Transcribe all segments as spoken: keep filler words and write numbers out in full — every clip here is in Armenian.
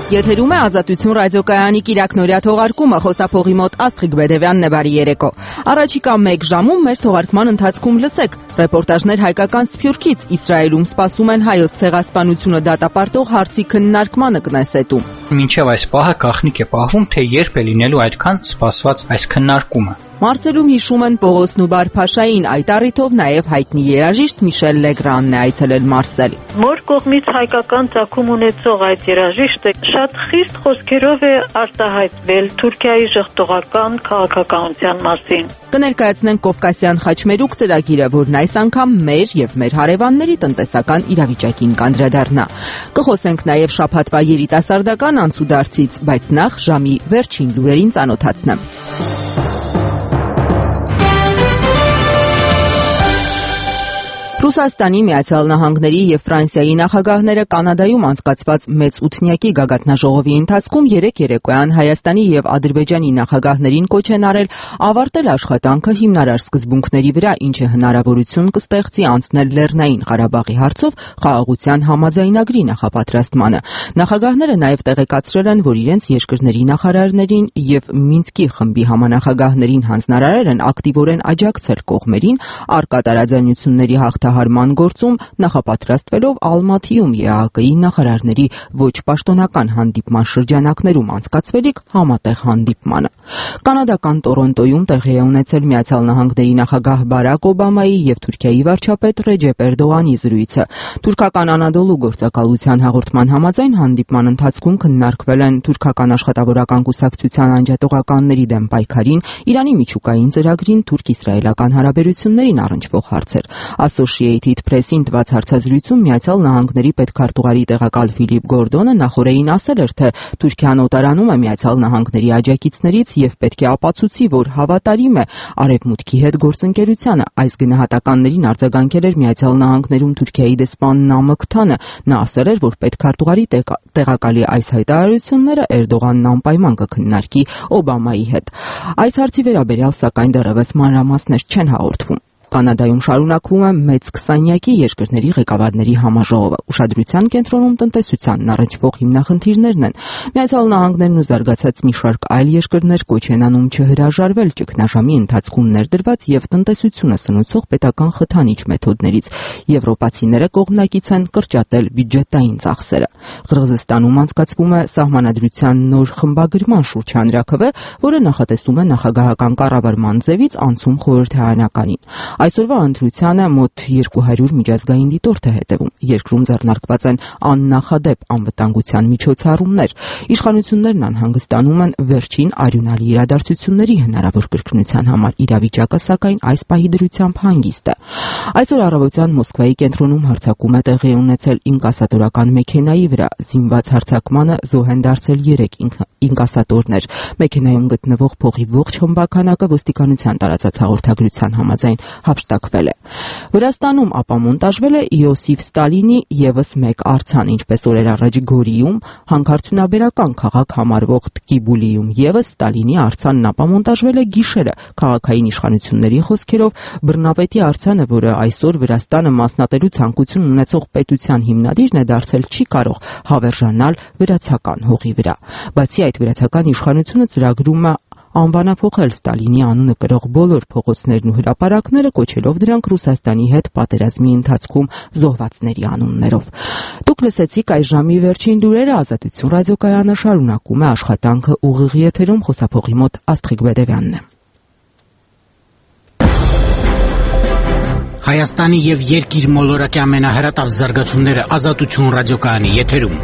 Եթերում է Ազատություն ռադիոկայանի կիրակնօրյա թողարկումը, խոսափողի մոտ Աստղիկ Բեդևյանն է, բարի երեկո։ Առաջիկա մեկ ժամում մեր թողարկման ընթացքում լսեք ռեպորտաժներ հայկական Սփյուռքից, Իսրայելում սպասում են հայոց ցեղասպանությունը դատապարտող հարցի քննարկմանը Կնեսետում։ Մինչև այս պահը գաղտնիք է պահվում, թե երբ է լինելու այդքան սպասված այս քննարկումը։ Մարսելում հիշում են Պողոսն ու Բարփաշային, այդ առիթով նաև հայտնի երաժիշտ Միշել Լեգրանն է այցելել Մարսել։ Մոր կողմից հայկական ծագում ունեցող այդ երաժիշտը շատ խիստ խոսքերով է արտահայտվել Թուրքիայի ժողովրդական քաղաքականության մասին։ Կներկայացնենք Կովկասյան խաչմերուկ ծրագիրը, որն այս անգամ մեր եւ մեր հարևանների տնտեսական իրավիճակին կանդրադառնա։ Կխոսենք նաև շաբաթվա երիտասարդական անցուդարձից, բայց նախ ժամի վերջին լուրերին ծանոթացնեմ։ Ռուսաստանի, Միացյալ Նահանգների եւ Ֆրանսիայի նախագահները Կանադայում անցկացված մեծ ութնյակի գագաթնաժողովի ընթացքում երեք երեկոյան Հայաստանի եւ Ադրբեջանի նախագահներին կոչ են արել ավարտել աշխատանքը հիմնարար սկզբունքների վրա, ինչը հնարավորություն կստեղծի անցնել Լեռնային Ղարաբաղի հարցով խաղաղության համաձայնագրի նախապատրաստմանը։ Նախագահները նաեւ տեղեկացրել են, որ իրենց երկրների նախարարներին եւ Մինսկի խմբի համանախագահներին հանձնարարել են ակտիվորեն աջակցել կողմերին առկա տարաձայնությունների հաղթահարման գործում, նախապատրաստվելով Ալմաթիում Է Ա Կի նախարարների ոչ պաշտոնական հանդիպման շրջանակներում անցկացվելիք համատեղ հանդիպմանը։ Կանադական Տորոնտոյում տեղի է ունեցել Միացյալ Նահանգների նախագահ Բարակ Օբամայի եւ Թուրքիայի վարչապետ Ռեջեփ Էրդողանի զրույցը։ Թուրքական Անադոլու գործակալության հաղորդման համաձայն հանդիպման ընթացքում քննարկվել են թուրքական աշխատավորական կուսակցության անջատողականների դեմ պայքարին, Իրանի միջուկային ծրագրին, թուրք-իսրայելական հարաբերություններին առնչվող հարցեր։ Associated Press-ին տված հարցազրույցում Միացյալ Նահանգների պետքարտուղարի տեղակալ Ֆիլիպ Գորդոնը նախորդին ասել էր, թե Թուրքիան օտարանում է Միացյալ Նահանգների աջակիցներից եւ պետք է ապացուցի, որ հավատարիմ է Արևմուտքի հետ գործընկերությանը։ Այս գնահատականներին արձագանքել էր Միացյալ Նահանգներում Թուրքիայի դեսպան Նամık Tanı։ Նա ասել էր, որ պետքարտուղարի տեղակալի այս հայտարարությունները Էրդողանն անպայման կքննարկի Օբամայի հետ։ Այս հարցի վերաբերյալ սակայն դեռևս մանրամասներ չեն հաղորդվում։ Կանադայում շարունակվում է մեծ քսանյակի երկրների ղեկավարների համաժողովը։ Ուշադրության կենտրոնում տնտեսությանն առնչվող հիմնախնդիրներն են։ Միացյալ Նահանգներն ու զարգացած մի շարք այլ երկրներ կոչ են անում չհրաժարվել ճգնաժամի ընթացքում ներդրված եւ տնտեսությունը սնուցող պետական խթանիչ մեթոդներից։ Եվրոպացիները կողմնակից են կրճատել բյուջետային ծախսերը։ Ղրղզստանում անցկացվում է սահմանադրության նոր խմբագրման շուրջ հանրաքվե, որը նախատեսում է նախագահական կառավարման ձևից անցում խորհրդարանականին։ Այսօրվա ընտրությանը մոտ երկու հարյուր միջազգային դիտորդ է հետևում։ Երկրում ձեռնարկված են աննախադեպ անվտանգության միջոցառումներ։ Իշխանություններն անհանգստանում են վերջին արյունալի իրադարձությունների հնարավոր կրկնության համար։ Իրավիճակը սակայն այս պահի դրությամբ հանգիստ է։ Այսօր առավոտյան Մոսկվայի կենտրոնում հարձակում է տեղի ունեցել ինկասատորական մեքենայի վրա։ Զինված հարձակմանը զոհ են դարձել երեք ինկասատորներ։ Մեքենայում գտնվող փողի ողջ խմբականակը ոստիկանության տարածած հաղորդագրության համաձայն հափշտակվել է։ Վրաստանում ապամոնտաժվել է Իոսիֆ Ստալինի եւս մեկ արձան, ինչպես օրեր առաջ Գորիում, հանքարդյունաբերական քաղաք համարվող Տկիբուլիում եւս Ստալինի արձանն ապամոնտաժվել է գիշերը։ Քաղաքային իշխանությունների խոսքերով բռնապետի արձանը, որը այսօր Վրաստանը մասնատելու ցանկություն ունեցող պետության հիմնադիրն է դարձել, չի կարող հավերժանալ վրացական հողի վրա։ Բացի այդ, վրացական իշխանությունը ծրագրում է անվանափոխել Ստալինի անունը կրող բոլոր փողոցներն ու հրապարակները, կոչելով դրանք Ռուսաստանի հետ պատերազմի ընթացքում զոհվածների անուններով։ Դուք լսեցիք այս ժամի վերջին լուրերը, Ազատություն ռադիոկայանը շարունակում է աշխատանքը ուղիղ եթերում, խոսափողի մոտ Աստղիկ Բեդևյանն է։ Հայաստանի եւ երկիր մոլորակի ամենահրատապ զարգացումները Ազատություն ռադիոկայանի եթերում։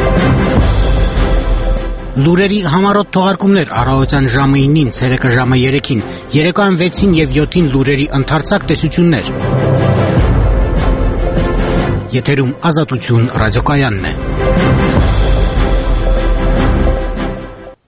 Լուրերի համառոտ թողարկումներ առավոտյան ժամը ինին, ցերեկը ժամը երեքին, երեկոյան վեցին եւ յոթին լուրերի ընդարձակ տեսություններ։ Եթերում Ազատություն ռադիոկայանն է։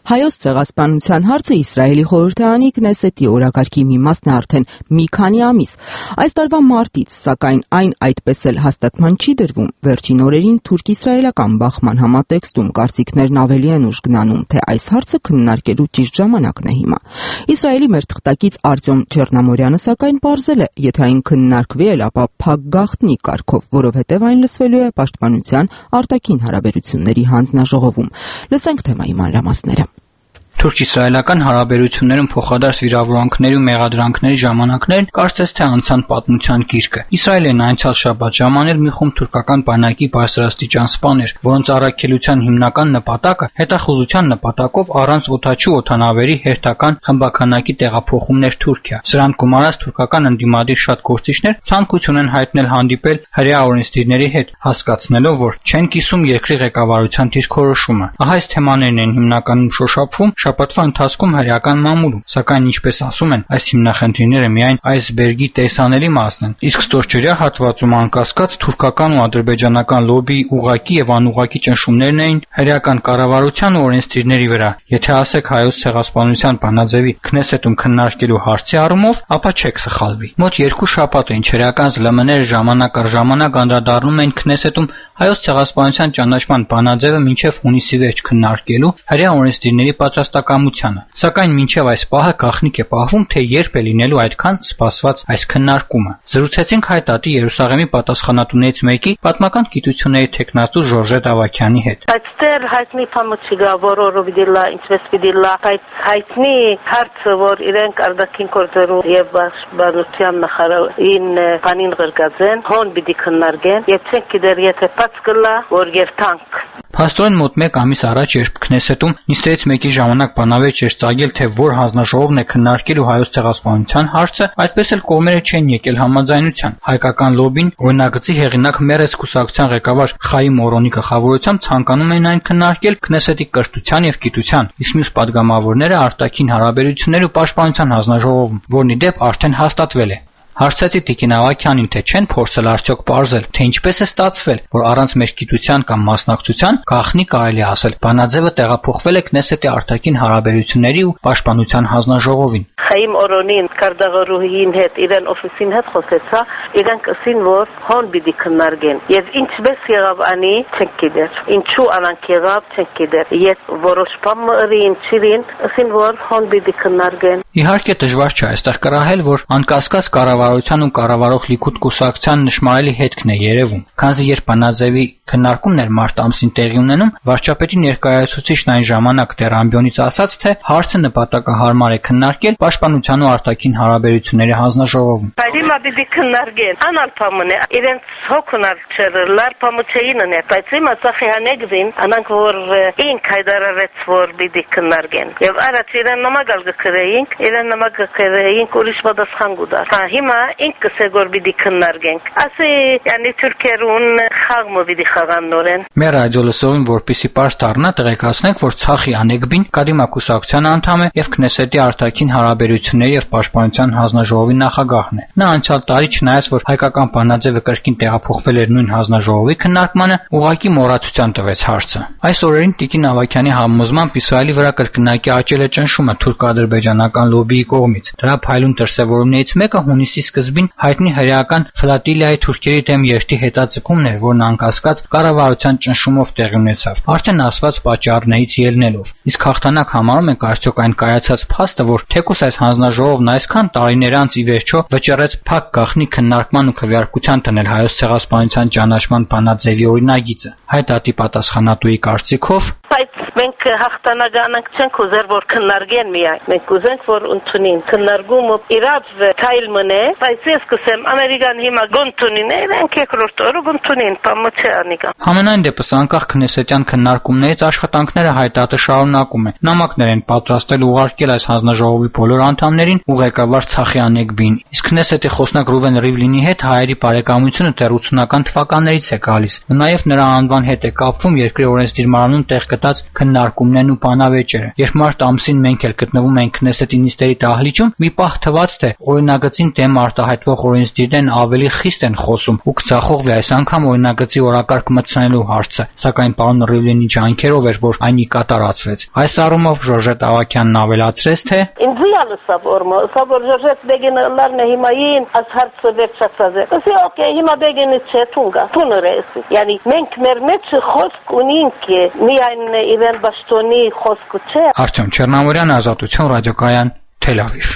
Հայոց ցեղասպանության հարցը Իսրայելի խորհրդարանի Քնեսեթի օրակարգի մի մասն է արդեն մի քանի ամիս։ Այս տարվա մարտից, սակայն այն այդպես էլ հաստատման չի դրվում։ Վերջին օրերին թուրք-իսրայելական բախման համատեքստում կարծիքներն ավելի են ուժ գնանում, թե այս հարցը քննարկելու ճիշտ ժամանակն է հիմա։ Իսրայելի մեր թղթակից Արտյոմ Չեռնամորյանը սակայն պարզել է, եթե այն քննարկվի էլ, ապա փակ գաղտնի կարգով, որովհետև այն լսվելու է Պաշտպանության արտաքին հարաբերությունների հանձնաժողովում։ Լսենք թեմայի մանրամասները։ Թուրք-իսրայելական հարաբերություններում փոխադարձ վիրավորանքների ու մեղադրանքների ժամանակներն կարծես թե անցան պատմության գիրկը։ Իսրայելն անցյալ շաբաթ ժամանել մի խումբ թուրքական բանակի բարձրաստիճան սպաներ, որոնց առաքելության հիմնական նպատակը հետախուզության նպատակով առանց օդաչու օդանավերի հերթական խմբականակի տեղափոխումներ Թուրքիա։ Սրանք գումարած թուրքական ընդդիմադիր շատ գործիչներ ցանկություն են հայտնել հանդիպել հրեա օրենսդիրների հետ, հասկացնելով, որ չեն կիսում երկրի ղեկավարության դիրքորոշումը։ Ահա այս թեմաներն են հիմնականում շոշափվում շաբաթվա ընթացքում հրեական մամուլում, սակայն ինչպես ասում են, այս հիմնախնդիրները միայն այսբերգի տեսանելի մասն են, իսկ ստորջրյա հատվածում անկասկած թուրքական ու ադրբեջանական լոբիի ուղղակի եւ անուղղակի ճնշումներն էին հրեական կառավարության ու օրենսդիրների վրա։ Եթե ասեք հայոց ցեղասպանության բանաձևի Քնեսեթում քննարկելու հարցի առումով, ապա չեք սխալվի։ Մոտ երկու շաբաթ է ինչ հրեական զլմ-ները ժամանակ առ ժամանակ անդրադառնում են Քնեսեթում հայոց ցեղասպանության ճանաչման բանաձևը մինչև հունիսի վերջ քննարկելու հրեա օրենսդիրների պատրաստակամությանը, սակայն մինչև այս պահը գաղտնիք է պահվում, թե երբ է լինելու այդքան սպասված այս քննարկումը։ Զրուցեցինք Հայտատի Երուսաղեմի պատասխանատուներից մեկի պատմական գիտությունների թեկնածու Ժորժետ Ավագյանի հետ։ Այստեղ հայտնի բան չկա, որը դիլա ինչպես դիլա, բայց հայտնի հարցը, որ իրենք արդակին կորձերու եւ բարձրության նախարարին բանին գրգազեն, հոն պիտի քննարկեն, եւ չենք գիտեր եթե բաց կլա, որ երթանք։ Փաստորեն մոտ մեկ ամիս առաջ, երբ Քնեսեթում նիստերից մեկի ժամանակ բանավեճ էր ծագել, թե որ հանձնաժողովն է քննարկելու հայոց ցեղասպանության հարցը, այդպես էլ կողմերը չեն եկել համաձայնության։ Հայկական լոբին, օրինագծի հեղինակ Մերես կուսակցության ղեկավար Խայիմ Օրոնի գլխավորությամբ ցանկանում էին այն քննարկել Քնեսեթի կրթության եւ գիտության, իսկ մյուս падգամավորները արտաքին հարաբերություններ ու պաշտպանության հանձնաժողովում, որն ի դեպ արդեն հաստատվել է։ Հարցեցի Տիկին Ավագյանին, թե չեն փորձել արդյոք պարզել, թե ինչպես է ստացվել, որ առանց մեր գիտության կամ մասնակցության գաղտնի կարելի ասել, բանաձևը տեղափոխվել է Քնեսեթի արտաքին հարաբերությունների ու պաշտպանության հանձնաժողովին։ Խայիմ Օրոնին Կարդաղորուհին հետ իրեն օֆիսին հետ խոսեցա, իրենք ասին, որ հոն պիտի քննարկեն, եւ ինչպես եղավ անի չենք գիտեր, ինչու անանք եղավ չենք գիտեր, եւ որոշ բան ըրին չիրին, ասին, որ հոն պիտի քննարկեն։ Իհարկե դժվար չէ այստեղ կռահել, որ անկասկած կառավարության ու կառավարող Լիկուդ կուսակցության նշմարելի հետքն է երևում, քանզի երբ բանաձևի քննարկումն էր մարտ ամսին տեղի ունենում, վարչապետի ներկայացուցիչն այն ժամանակ դեռ ամբիոնից ասաց, թե հարցը նպատակահարմար է քննարկել պաշտպանության ու արտաքին հարաբերությունների հանձնաժողովում։ Բայց հիմա պիտի քննարկեն, անալփամն է, իրենց հոգնալ չեր, լարփամը չէին ունի, բայց հիմա ծախի հանեգվին, անանք որ ինք հայտարարեց, որ պիտի քննարկեն։ Եվ առաջ իրեն նամակալ գքրեինք, իրեն նամակ գքրեինք ուրիշ պատասխան գուտար։ Հիմա ինք կսե որ պիտի քննարկենք։ Ասի, yani թուրքերուն խաղմը պիտի խաղան նորեն։ Մեր ռադիոլսովին որպեսի պարզ դառնա տեղեկացնենք, որ Ցախի Անեգբին Կադիմա կուսակցության անդամ է եւ Քնեսեթի արտաքին հարաբերությունների եւ պաշտպանության հանձնաժողովի նախագահն է։ Նա անցյալ տարի չնայած որ հայկական բանաձևը կրկին տեղափոխվել էր նույն հանձնաժողովի քննարկմանը, ուղղակի մոռացության տվեց հարցը։ Այս օրերին Տիկին Ավագյանի համոզմամբ Իսրայելի վրա կրկնակի աճել է ճնշումը թուրք-ադրբեջանական լոբիի կողմից։ Դրա փայլուն դրսևորումներից մեկը հունիսի սկզբին հայտնի հրեական ֆլոտիլիայի թուրքերի դեմ երթի հետաձգումն էր, որն անկասկած կառավարության ճնշումով տեղի ունեցավ, արդեն ասված պատճառներից ելնելով։ Իսկ հաղթանակ համարում ենք արդյոք այն կայացած փաստը, որ թեկուս այս հանձնաժողովն այսքան տարիներ անց ի վերջո վճռեց փակ գաղտնի քննարկման ու քվեարկության տնել հայոց ցեղասպանության ճանաչման բանաձևի օրինագիծը։ Հայտատի պատասխանատուի կարծիքով բայց մենք հաղթանականանք չենք ուզեր որ քննարկեն միայն մենք ուզենք որ ընդունին քննարկումը իրավ թայլ մնե բայց ես կսեմ ամերիկան հիմա գոնտունին ենք երկրորդ օրը գոնտունին պամոչանիկա Համենայն դեպս անկախ քնեսետյան քննարկումներից աշխատանքները հայտատը շարունակում է նամակներ են պատրաստել ուղարկել այս հանձնաժողովի բոլոր անդամներին ու ղեկավար Ցախի Անեգբին իսկ քնեսետի խոսնակ Ռուվեն Ռիվլինի հետ հայերի բարեկամությունը դեռ ութսունական թվականներից է գալիս նաև նրա անվան հետ է կապվում երկրի օրենսդիր մարմնում տեղ գտած քննարկում քննարկումներն ու բանավեճերը։ Երբ մարտ ամսին մենք էլ գտնվում ենք Քնեսեթի նիստերի դահլիճում, մի պահ թվաց, թե օրինագծին դեմ արտահայտվող օրենսդիրներն ավելի խիստ են խոսում ու կձախողվի այս անգամ օրինագծի օրակարգ մտցնելու հարցը, սակայն պարոն Ռիվլինի ջանքերով էր, որ այն ի կատարածվեց։ Այս առումով Ժորժետ Ավագյանն ավելացրեց, թե ինձ յալսա ֆորմա, սա Ժորժետ Բեգինը լարն է հիմային այս հարցը վերջացած է։ Ասի օքեյ, հիմա Բեգինը չէ թունգա, թուներես։ Yani մենք մեր մեջ խոսք ունենք, միայն իրեն բաշտոնի խոսք չէ։ Արտյոմ Չեռնամորյան, Ազատություն ռադիոկայան, Թել Ավիվ։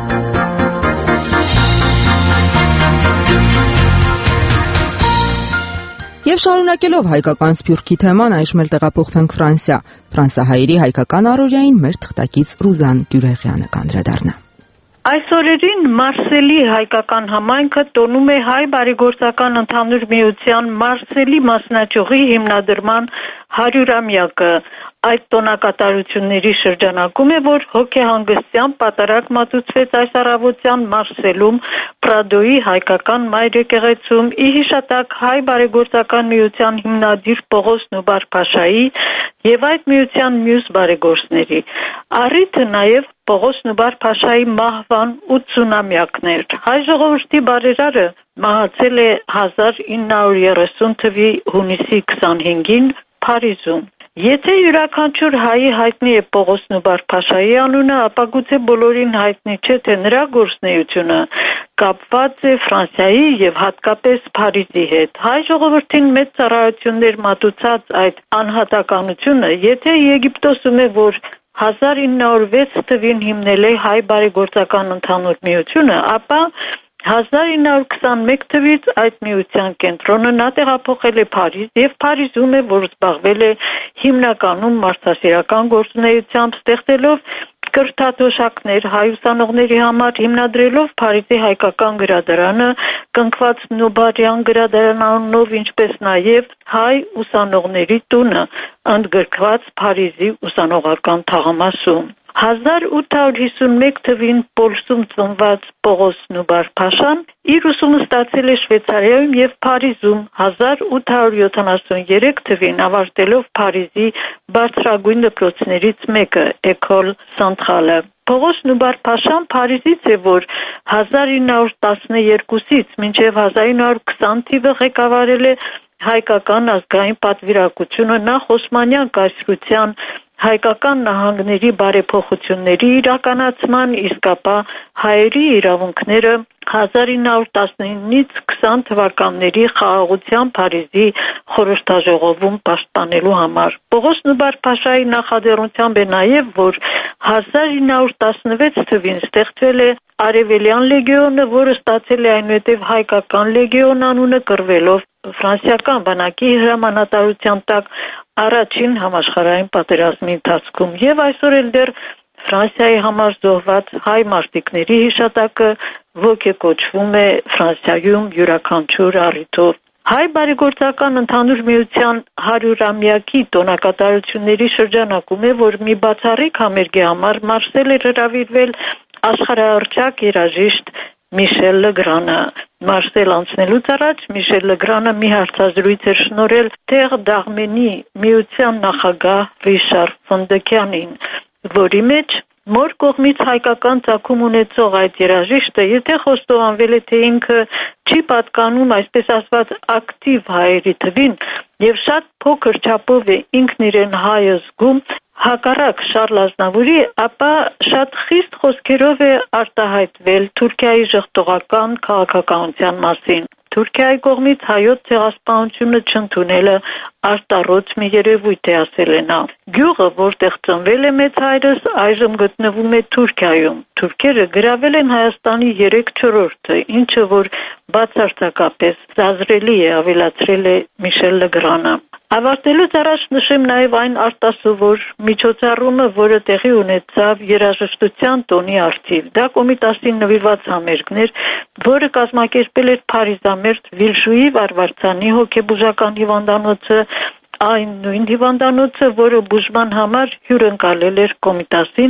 Եվ շարունակելով հայկական սփյուռքի թեման, այժմ էլ տեղափոխվենք Ֆրանսիա։ Ֆրանսահայերի հայկական առօրյային մեր թղթակից Ռուզան Գյուրեղյանը կանդրադառնա։ Այս օրերին Մարսելի հայկական համայնքը տոնում է հայ բարեգործական ընդհանուր միության Մարսելի մասնաճյուղի հիմնադրման հարյուրամյակը։ Այդ տոնակատարությունների շրջանակում է, որ հոգեհանգստյան պատարագ մատուցվեց այս առավոտյան Մարսելում Պրադոյի հայկական մայր եկեղեցում ի հիշատակ հայ բարեգործական միության հիմնադիր Պողոս Նուբար-Փաշայի եւ այդ միության մյուս բարեգործների։ Առիթը նաեւ Պողոս Նուբար-Փաշայի մահվան ութսունամյակն էր։ Հայ ժողովրդի բարերարը մահացել է հազար ինը հարյուր երեսուն թվականի հունիսի քսանհինգին Փարիզում։ Եթե յուրաքանչյուր հայի հայտնի է Պողոս Նուբար-Փաշայի անունը, ապա գուցե բոլորին հայտնի չէ, թե նրա գործունեությունը կապված է Ֆրանսիայի եւ հատկապես Փարիզի հետ։ Հայ ժողովրդին մեծ ծառայություններ մատուցած այդ անհատականությունը, եթե Եգիպտոսում է, որ հազար ինը հարյուր վեց թվականին հիմնել է հայ բարեգործական ընդհանուր միությունը, ապա հազար ինը հարյուր քսանմեկ թվականից այդ միության կենտրոնը նա տեղափոխել է Փարիզ եւ Փարիզում է, որ զբաղվել է հիմնականում մարդասիրական գործունեությամբ, ստեղծելով կրթաթոշակներ հայ ուսանողների համար, հիմնադրելով Փարիզի հայկական գրադարանը, կնքված Նուբարյան գրադարանանով, ինչպես նաև հայ ուսանողների տունը, ընդգրկված Փարիզի ուսանողական թաղամասում։ հազար ութ հարյուր հիսունմեկ թվականին Պոլսում ծնված Պողոս Նուբար-Փաշան իր ուսումը ստացել է Շվեյցարիայում եւ Փարիզում, հազար ութ հարյուր յոթանասուներեք թվականին ավարտելով Փարիզի բարձրագույն դպրոցներից մեկը École Centrale։ Պողոս Նուբար-Փաշան Փարիզից է, որ հազար ինը հարյուր տասներկուից մինչև հազար ինը հարյուր քսան թվականը ղեկավարել է հայկական ազգային պատվիրակությունը նախ Օսմանյան կայսրության հայկական նահանգների բարեփոխությունների իրականացման, իսկ ապա հայերի իրավունքները հազար ինը հարյուր տասնինից քսան թվականների խաղաղության Փարիզի խորհրդաժողովում պաշտպանելու համար։ Պողոս Նուբար-Փաշայի նախաձեռնությամբ է նաև, որ հազար ինը հարյուր տասնվեց թվականին ստեղծվել է Արևելյան լեգիոնը, որը ստացել է այնուհետև հայկական լեգիոն անունը կրվելով ֆրանսիական բանակի հրամանատարության տակ առաջին համաշխարհային պատերազմի ընթացքում եւ այսօր էլ դեռ Ֆրանսիայի համար զոհված հայ մարտիկների հիշատակը ոգեկոչվում է Ֆրանսիայում յուրաքանչյուր առիթով։ Հայ բարեգործական ընդհանուր միության հարյուրամյակի տոնակատարությունների շրջանակում է, որ մի բացառիկ համերգի համար Մարսել էր հրավիրվել աշխարհահռչակ երաժիշտ Միշել Լեգրանը։ Մարսել անցնելուց առաջ Միշել Լեգրանը մի հարցազրույց էր շնորհել Տեղ Դաղմենի միության նախագահ Ռիշար Ֆոնդեկյանին, որի մեջ մոր կողմից հայկական ծագում ունեցող այդ երաժիշտը, եթե խոստովանվել է, թե ինքը չի պատկանում, այսպես ասված, ակտիվ հայերի թվին եւ շատ փոքր չափով է ինքն իրեն հայ զգում, հակառակ Շարլ Ազնավուրի, ապա շատ խիստ խոսքերով է արտահայտվել Թուրքիայի ժխտողական քաղաքականության մասին։ Թուրքիայի կողմից հայոց ցեղասպանությունը չընդունելը արտառոց մի երևույթ է, ասել է նա։ Գյուղը, որտեղ ծնվել է մեծ հայրս, այժմ գտնվում է Թուրքիայում։ Թուրքերը գրավել են Հայաստանի երեք չորրորդը, ինչը որ բացարձակապես զազրելի է, ավելացրել է Միշել Լեգրանը։ Ավարտելուց առաջ նշեմ նաև այն արտասովոր միջոցառումը, որը տեղի ունեցավ երաժշտության տոնի առթիվ։ Դա Կոմիտասին նվիրված համերգն էր, որը կազմակերպել էր Փարիզամերձ Վիլժուի Վարվարցանի հոգեբուժական հիվանդանոցը, այն նույն հիվանդանոցը, որը բուժման համար հյուրընկալել էր Կոմիտասին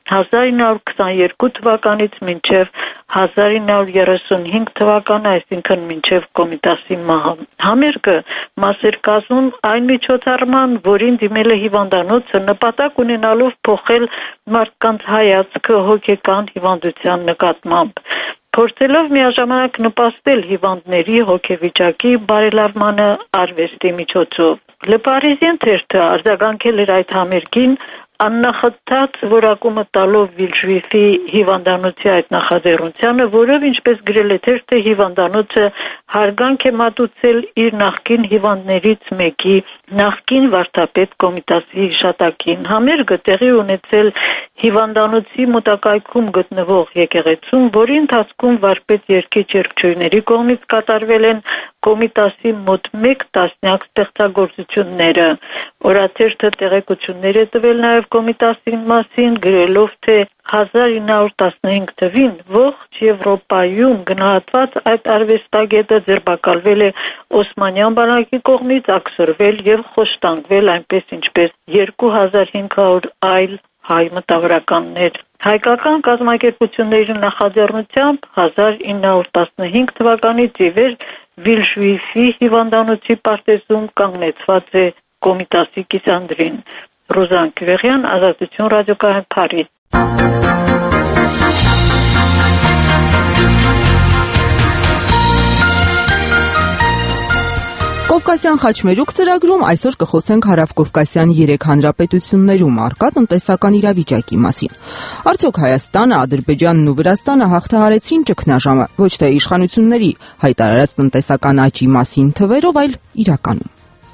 հազար ինը հարյուր քսաներկու թվականից մինչև հազար ինը հարյուր երեսունհինգ թվականը, այսինքն մինչև Կոմիտասի մահը։ Համերգը մաս էր կազմում այն միջոցառման, որին դիմել է հիվանդանոցը, նպատակ ունենալով փոխել մարդկանց հայացքը հոգեկան հիվանդության նկատմամբ, փորձելով միաժամանակ նպաստել հիվանդների հոգեվիճակի բարելավմանը արվեստի միջոցով։ Le Parisien թերթը արձագանքել էր այդ համերգին աննախադած որակումը տալով Վիլժուիֆի հիվանդանոցի այդ նախաձեռնությանը, որով ինչպես գրել է թերթը, հիվանդանոցը հարգանք է մատուցել իր նախկին հիվանդներից մեկի նախկին վարդապետ Կոմիտասի հիշատակին։ Համերգը տեղի ունեցել հիվանդանոցի մոտակայքում գտնվող եկեղեցում, որի ընթացքում վարպետ երգիչ երգչուհիների կողմից կատարվել են Կոմիտասի մոտ մեկ տասնյակ ստեղծագործությունները։ Օրաթերթը տեղեկություններ է տվել նաև Կոմիտասի մասին, գրելով, թե հազար ինը հարյուր տասնհինգ թվին ողջ Եվրոպայում գնահատված այդ արվեստագետը ձերբակալվել է Օսմանյան բանակի կողմից, աքսորվել եւ խոշտանգվել, այնպես ինչպես երկու հազար հինգ հարյուր այլ հայ մտավորականներ։ Հայկական կազմակերպությունների նախաձեռնությամբ հազար ինը հարյուր տասնհինգ թվականից ի վեր Վիլժուիֆի հիվանդանոցի պարտեզում կանգնեցված է Կոմիտասի կիսանդրին։ Ռոզան Քյուրեղյան, Ազատություն ռադիոկայան, Փարիզ։ Կովկասյան խաչմերուկ ծրագրում այսօր կխոսենք հարավկովկասյան երեք հանրապետություններում առկա տնտեսական իրավիճակի մասին։ Արդյոք Հայաստանը, Ադրբեջանն ու Վրաստանը հաղթահարեցին ճգնաժամը ոչ թե իշխանությունների հայտարարած տնտեսական աճի մասին թվերով, այլ իրականում։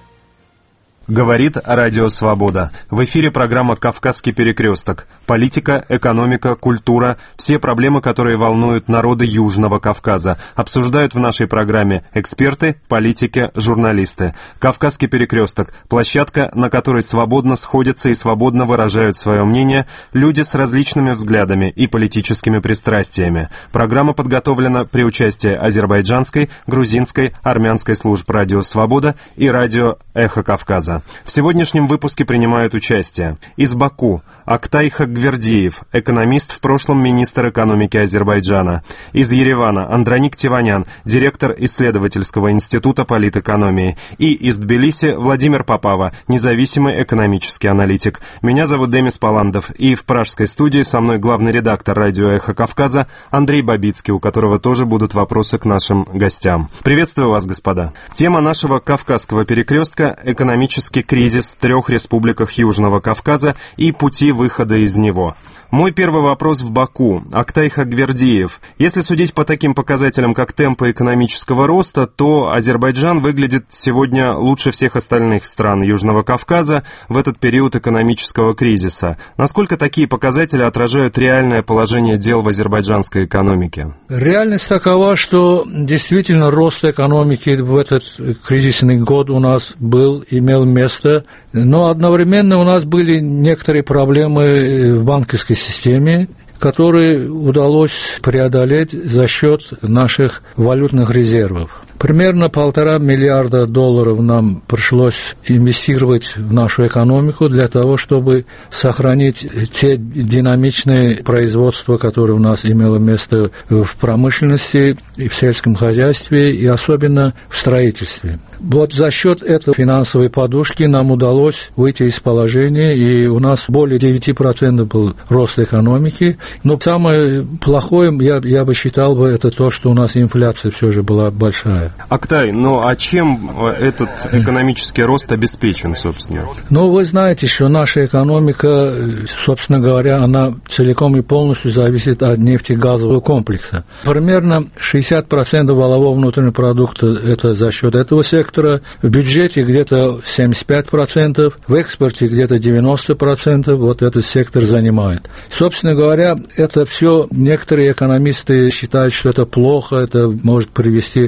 Говорит Радио Свобода. В эфире программа «Кавказский перекресток». Политика, экономика, культура – все проблемы, которые волнуют народы Южного Кавказа. Обсуждают в нашей программе эксперты, политики, журналисты. «Кавказский перекресток» – площадка, на которой свободно сходятся и свободно выражают свое мнение люди с различными взглядами и политическими пристрастиями. Программа подготовлена при участии азербайджанской, грузинской, армянской служб «Радио Свобода» и радио «Эхо Кавказа». В сегодняшнем выпуске принимают участие из Баку Актай Хакгвердиев, экономист, в прошлом министр экономики Азербайджана. Из Еревана Андроник Теванян, директор исследовательского института политэкономии. И из Тбилиси Владимир Попава, независимый экономический аналитик. Меня зовут Демис Паландов, и в пражской студии со мной главный редактор радио «Эхо Кавказа» Андрей Бабицкий, у которого тоже будут вопросы к нашим гостям. Приветствую вас, господа. Тема нашего Кавказского перекрестка – экономический кризис в трех республиках Южного Кавказа и пути выхода из него. Мой первый вопрос в Баку. Актай Хакгвердиев. Если судить по таким показателям, как темпы экономического роста, то Азербайджан выглядит сегодня лучше всех остальных стран Южного Кавказа в этот период экономического кризиса. Насколько такие показатели отражают реальное положение дел в азербайджанской экономике? Реальность такова, что действительно рост экономики в этот кризисный год у нас был, имел место, но одновременно у нас были некоторые проблемы в банковской системе, которые удалось преодолеть за счет наших валютных резервов. Примерно полтора миллиарда долларов нам пришлось инвестировать в нашу экономику для того, чтобы сохранить те динамичные производства, которые у нас имело место в промышленности, и в сельском хозяйстве, и особенно в строительстве. Вот за счет этой финансовой подушки нам удалось выйти из положения, и у нас более девяти процентов был рост экономики. Но самое плохое, я, я бы считал, бы, это то, что у нас инфляция все же была большая. Актай, ну а чем этот экономический рост обеспечен, собственно? Ну, вы знаете, что наша экономика, собственно говоря, она целиком и полностью зависит от нефтегазового комплекса. Примерно шестьдесят процентов валового внутреннего продукта – это за счет этого сектора, в бюджете где-то семьдесят пять процентов, в экспорте где-то девяносто процентов вот этот сектор занимает. Собственно говоря, это все некоторые экономисты считают, что это плохо, это может привести к какой-то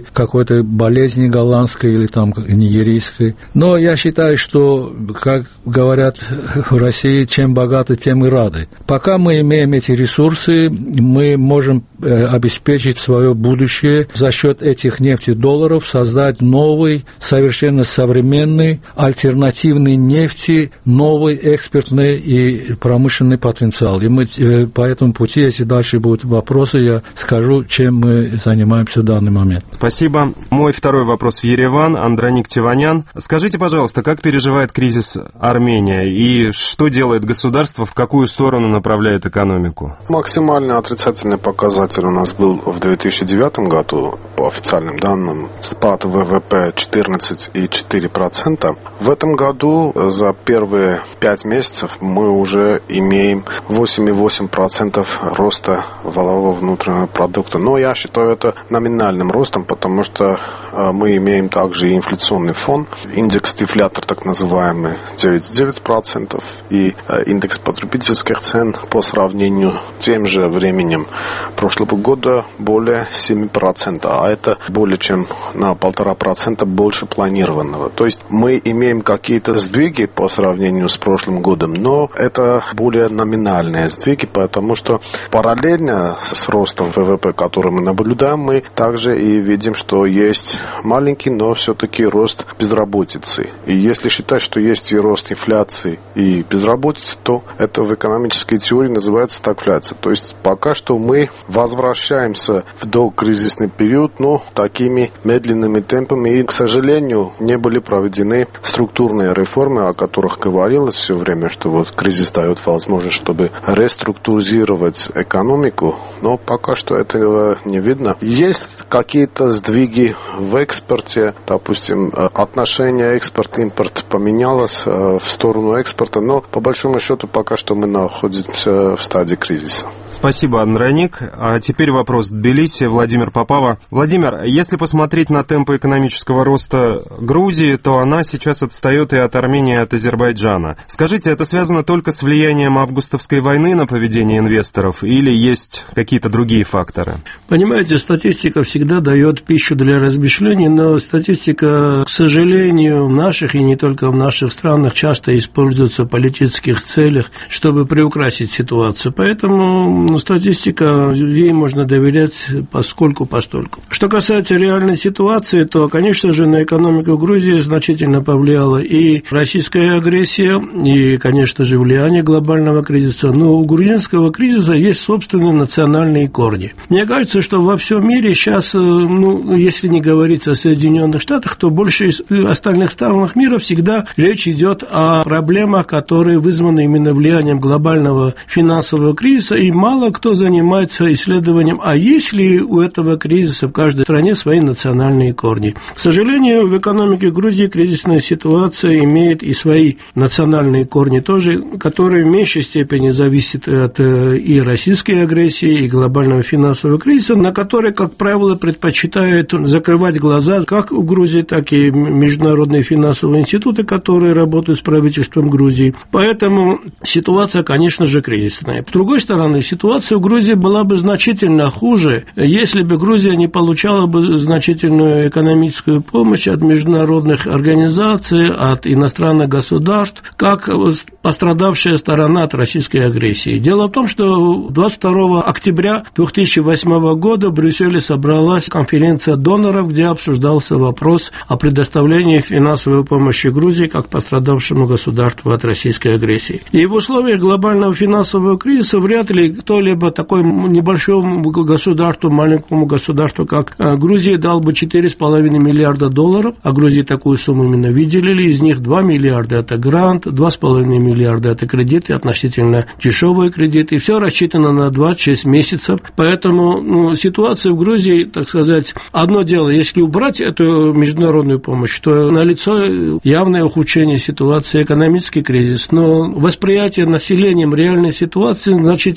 какой-то болезни голландской или там нигерийской. Но я считаю, что, как говорят в России, чем богаты, тем и рады. Пока мы имеем эти ресурсы, мы можем обеспечить свое будущее за счет этих нефтедолларов, создать новый, совершенно современный, альтернативный нефти, новый экспортный и промышленный потенциал. И мы по этому пути, если дальше будут вопросы, я скажу, чем мы занимаемся в данный момент. Спасибо. Мой второй вопрос в Ереван. Андроник Теванян. Скажите, пожалуйста, как переживает кризис Армения и что делает государство, в какую сторону направляет экономику? Максимально отрицательный показатель у нас был в две тысячи девятом году, по официальным данным, спад ВВП четырнадцать целых четыре десятых процента. В этом году за первые пять месяцев мы уже имеем восемь целых восемь десятых процента роста валового внутреннего продукта. Но я считаю это номинальным ростом, потому что мы имеем также и инфляционный фон, индекс-дефлятор так называемый девять целых девять десятых процента и индекс потребительских цен по сравнению с тем же временем прошлого года более семь процентов, а это более чем на полтора процента больше планированного. То есть мы имеем какие-то сдвиги по сравнению с прошлым годом, но это более номинальные сдвиги, потому что параллельно с ростом ВВП, который мы наблюдаем, мы также и видим, что есть маленький, но все-таки рост безработицы. И если считать, что есть и рост инфляции и безработицы, то это в экономической теории называется стагфляция. То есть пока что мы возвращаемся в докризисный период, но такими медленными темпами, и, к сожалению, не были проведены структурные реформы, о которых говорилось все время, что вот кризис дает возможность, чтобы реструктуризировать экономику, но пока что этого не видно. Есть какие-то сдвиги в экспорте, допустим, отношение экспорт-импорт поменялось в сторону экспорта, но по большому счету пока что мы находимся в стадии кризиса. Спасибо, Андроник. А теперь вопрос Тбилиси, Владимир Попова. Владимир, если посмотреть на темпы экономического роста Грузии, то она сейчас отстает и от Армении, и от Азербайджана. Скажите, это связано только с влиянием августовской войны на поведение инвесторов или есть какие-то другие факторы? Понимаете, статистика всегда дает пищу для размышлений, но статистика, к сожалению, в наших и не только в наших странах часто используется в политических целях, чтобы приукрасить ситуацию. Поэтому ну, статистика, ей можно доверять поскольку-постольку. Что касается реальной ситуации, то, конечно же, на экономику Грузии значительно повлияла и российская агрессия, и, конечно же, влияние глобального кризиса. Но у грузинского кризиса есть собственные национальные корни. Мне кажется, что во всем мире сейчас, ну, если не говорить о Соединенных Штатах, то больше из остальных странах мира всегда речь идет о проблемах, которые вызваны именно влиянием глобального финансового кризиса, и мало кто занимается исследованием, а есть ли у этого кризиса в каждой стране свои национальные корни. К сожалению, в экономике Грузии кризисная ситуация имеет и свои национальные корни тоже, которые в меньшей степени зависят от и российской агрессии, и глобального финансового кризиса, на которые, как правило, предпочитают закрывать глаза как в Грузии, так и международные финансовые институты, которые работают с правительством Грузии. Поэтому ситуация, конечно же, кризисная. С другой стороны, ситуация в Грузии была бы значительно хуже, если бы Грузия не получала бы значительную экономическую помощь от международных организаций, от иностранных государств, как пострадавшая сторона от российской агрессии. Дело в том, что двадцать второго октября две тысячи восьмого года в Брюсселе собралась конференция доноров, где обсуждался вопрос о предоставлении финансовой помощи Грузии как пострадавшему государству от российской агрессии. И в условиях глобального финансового кризиса вряд ли кто-либо такой небольшому государству, маленькому государству, как Грузия, дал бы четыре с половиной миллиарда долларов, а Грузии такую сумму именно выделили, из них два миллиарда это грант, два с половиной миллиарда это кредиты, относительно дешевые кредиты, и все рассчитано на двадцать шесть месяцев, поэтому ну, ситуация в Грузии, так сказать, одно дело, если убрать эту международную помощь, то налицо явное ухудшение ситуации, экономический кризис, но восприятие населением реальной ситуации значительно лучше,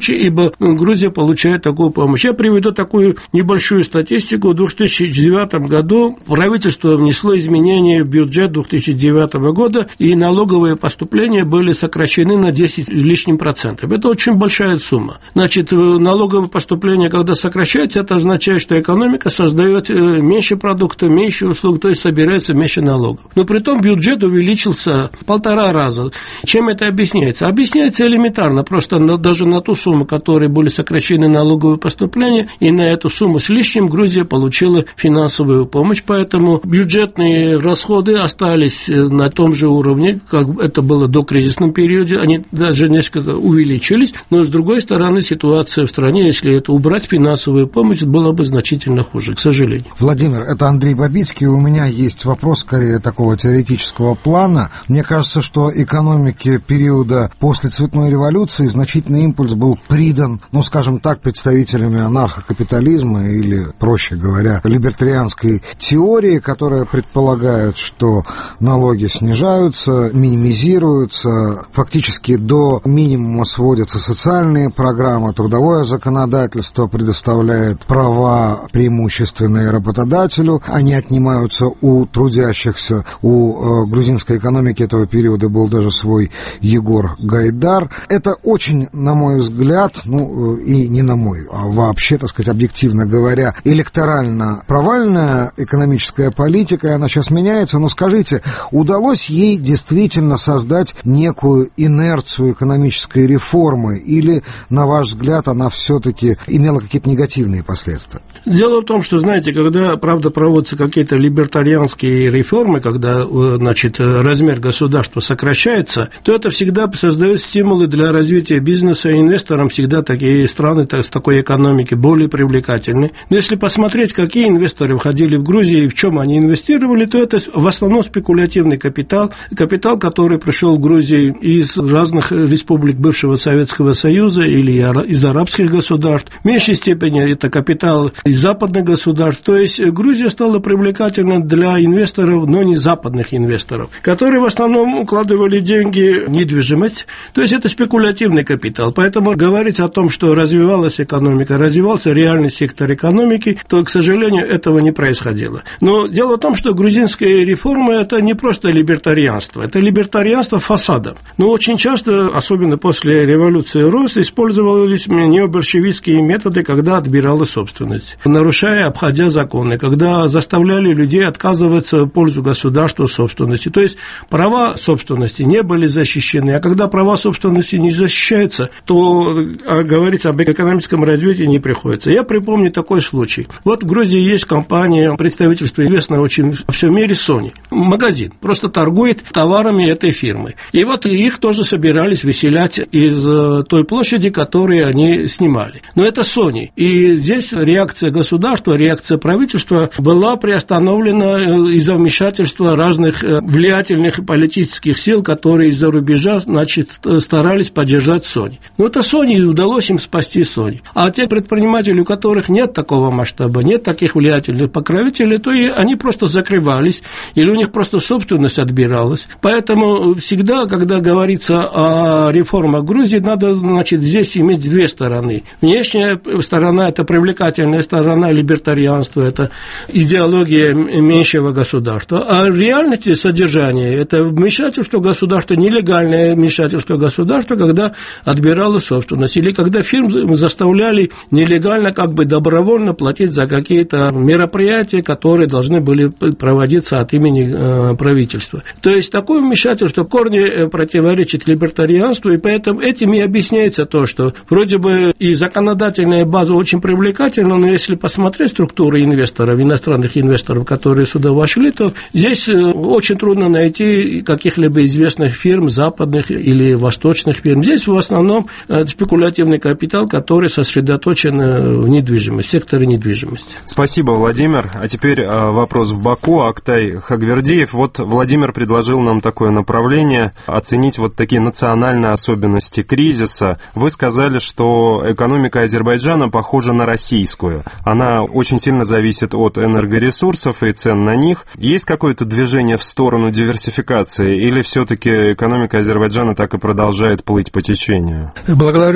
помощи, ибо Грузия получает такую помощь. Я приведу такую небольшую статистику. В две тысячи девятом году правительство внесло изменения в бюджет две тысячи девятого года, и налоговые поступления были сокращены на десять лишним процентов. Это очень большая сумма. Значит, налоговые поступления, когда сокращаются, это означает, что экономика создает меньше продуктов, меньше услуг, то есть собирается меньше налогов. Но при том бюджет увеличился в полтора раза. Чем это объясняется? Объясняется элементарно. Просто на, даже на ту сумму, которой были сокращены налоговые поступления, и на эту сумму с лишним Грузия получила финансовую помощь. Поэтому бюджетные расходы остались на том же уровне, как это было до кризисном периоде. Они даже несколько увеличились. Но, с другой стороны, ситуация в стране, если это убрать финансовую помощь, была бы значительно хуже, к сожалению. Владимир, это Андрей Бабицкий. У меня есть вопрос, скорее, такого теоретического плана. Мне кажется, что экономике периода после цветной революции значительный импульс был придан, ну, скажем так, представителями анархокапитализма или, проще говоря, либертарианской теории, которая предполагает, что налоги снижаются, минимизируются, фактически до минимума сводятся социальные программы, трудовое законодательство предоставляет права преимущественные работодателю, они отнимаются у трудящихся. У э, грузинской экономики этого периода был даже свой Егор Гайдар. Это очень, на мой взгляд, ну и не на мой, а вообще, так сказать, объективно говоря, электорально провальная экономическая политика, и она сейчас меняется. Но скажите, удалось ей действительно создать некую инерцию экономической реформы, или, на ваш взгляд, она все-таки имела какие-то негативные последствия? Дело в том, что, знаете, когда, правда, проводятся какие-то либертарианские реформы, когда, значит, размер государства сокращается, то это всегда создает стимулы для развития бизнеса, и инвесторам всегда такие страны с такой экономики более привлекательны. Но если посмотреть, какие инвесторы входили в Грузию и в чем они инвестировали, то это в основном спекулятивный капитал, капитал, который пришел в Грузию из разных республик бывшего Советского Союза или из арабских государств. В меньшей степени это капитал из западных государств. То есть Грузия стала привлекательна для инвесторов, но не западных инвесторов, которые в основном укладывали деньги в недвижимость. То есть это спекулятивный капитал. Поэтому говорить о том, что развивалась экономика, развивался реальный сектор экономики, то, к сожалению, этого не происходило. Но дело в том, что грузинская реформа – это не просто либертарианство, это либертарианство фасадом. Но очень часто, особенно после революции РОС, использовались необольшевистские методы, когда отбиралась собственность, нарушая, обходя законы, когда заставляли людей отказываться в пользу государства собственности. То есть права собственности не были защищены, а когда права собственности не защищаются, то говорить об экономическом развитии не приходится. Я припомню такой случай. Вот в Грузии есть компания, представительство известное очень во всем мире, Sony. Магазин, просто торгует товарами этой фирмы. И вот их тоже собирались выселять из той площади, которую они снимали. Но это Sony. И здесь реакция государства, реакция правительства была приостановлена из-за вмешательства разных влиятельных политических сил, которые из-за рубежа, значит, старались поддержать Sony. Но это Sony, и удалось им спасти Sony. А те предприниматели, у которых нет такого масштаба, нет таких влиятельных покровителей, то и они просто закрывались, или у них просто собственность отбиралась. Поэтому всегда, когда говорится о реформах Грузии, надо, значит, здесь иметь две стороны. Внешняя сторона – это привлекательная сторона либертарианства, это идеология меньшего государства. А в реальности содержание – это вмешательство государства, нелегальное вмешательство государства, когда отбирало собственность, или когда фирмы заставляли нелегально, как бы добровольно платить за какие-то мероприятия, которые должны были проводиться от имени э, правительства. То есть такое вмешательство в корне противоречит либертарианству, и поэтому этим и объясняется то, что вроде бы и законодательная база очень привлекательна, но если посмотреть структуру инвесторов, иностранных инвесторов, которые сюда вошли, то здесь очень трудно найти каких-либо известных фирм, западных или восточных фирм. Здесь в основном спекулятивный капитал, который сосредоточен в недвижимости, в секторе недвижимости. Спасибо, Владимир. А теперь вопрос в Баку. Актай Хагвердиев. Вот Владимир предложил нам такое направление, оценить вот такие национальные особенности кризиса. Вы сказали, что экономика Азербайджана похожа на российскую. Она очень сильно зависит от энергоресурсов и цен на них. Есть какое-то движение в сторону диверсификации, или все-таки экономика Азербайджана так и продолжает плыть по течению? Благодарю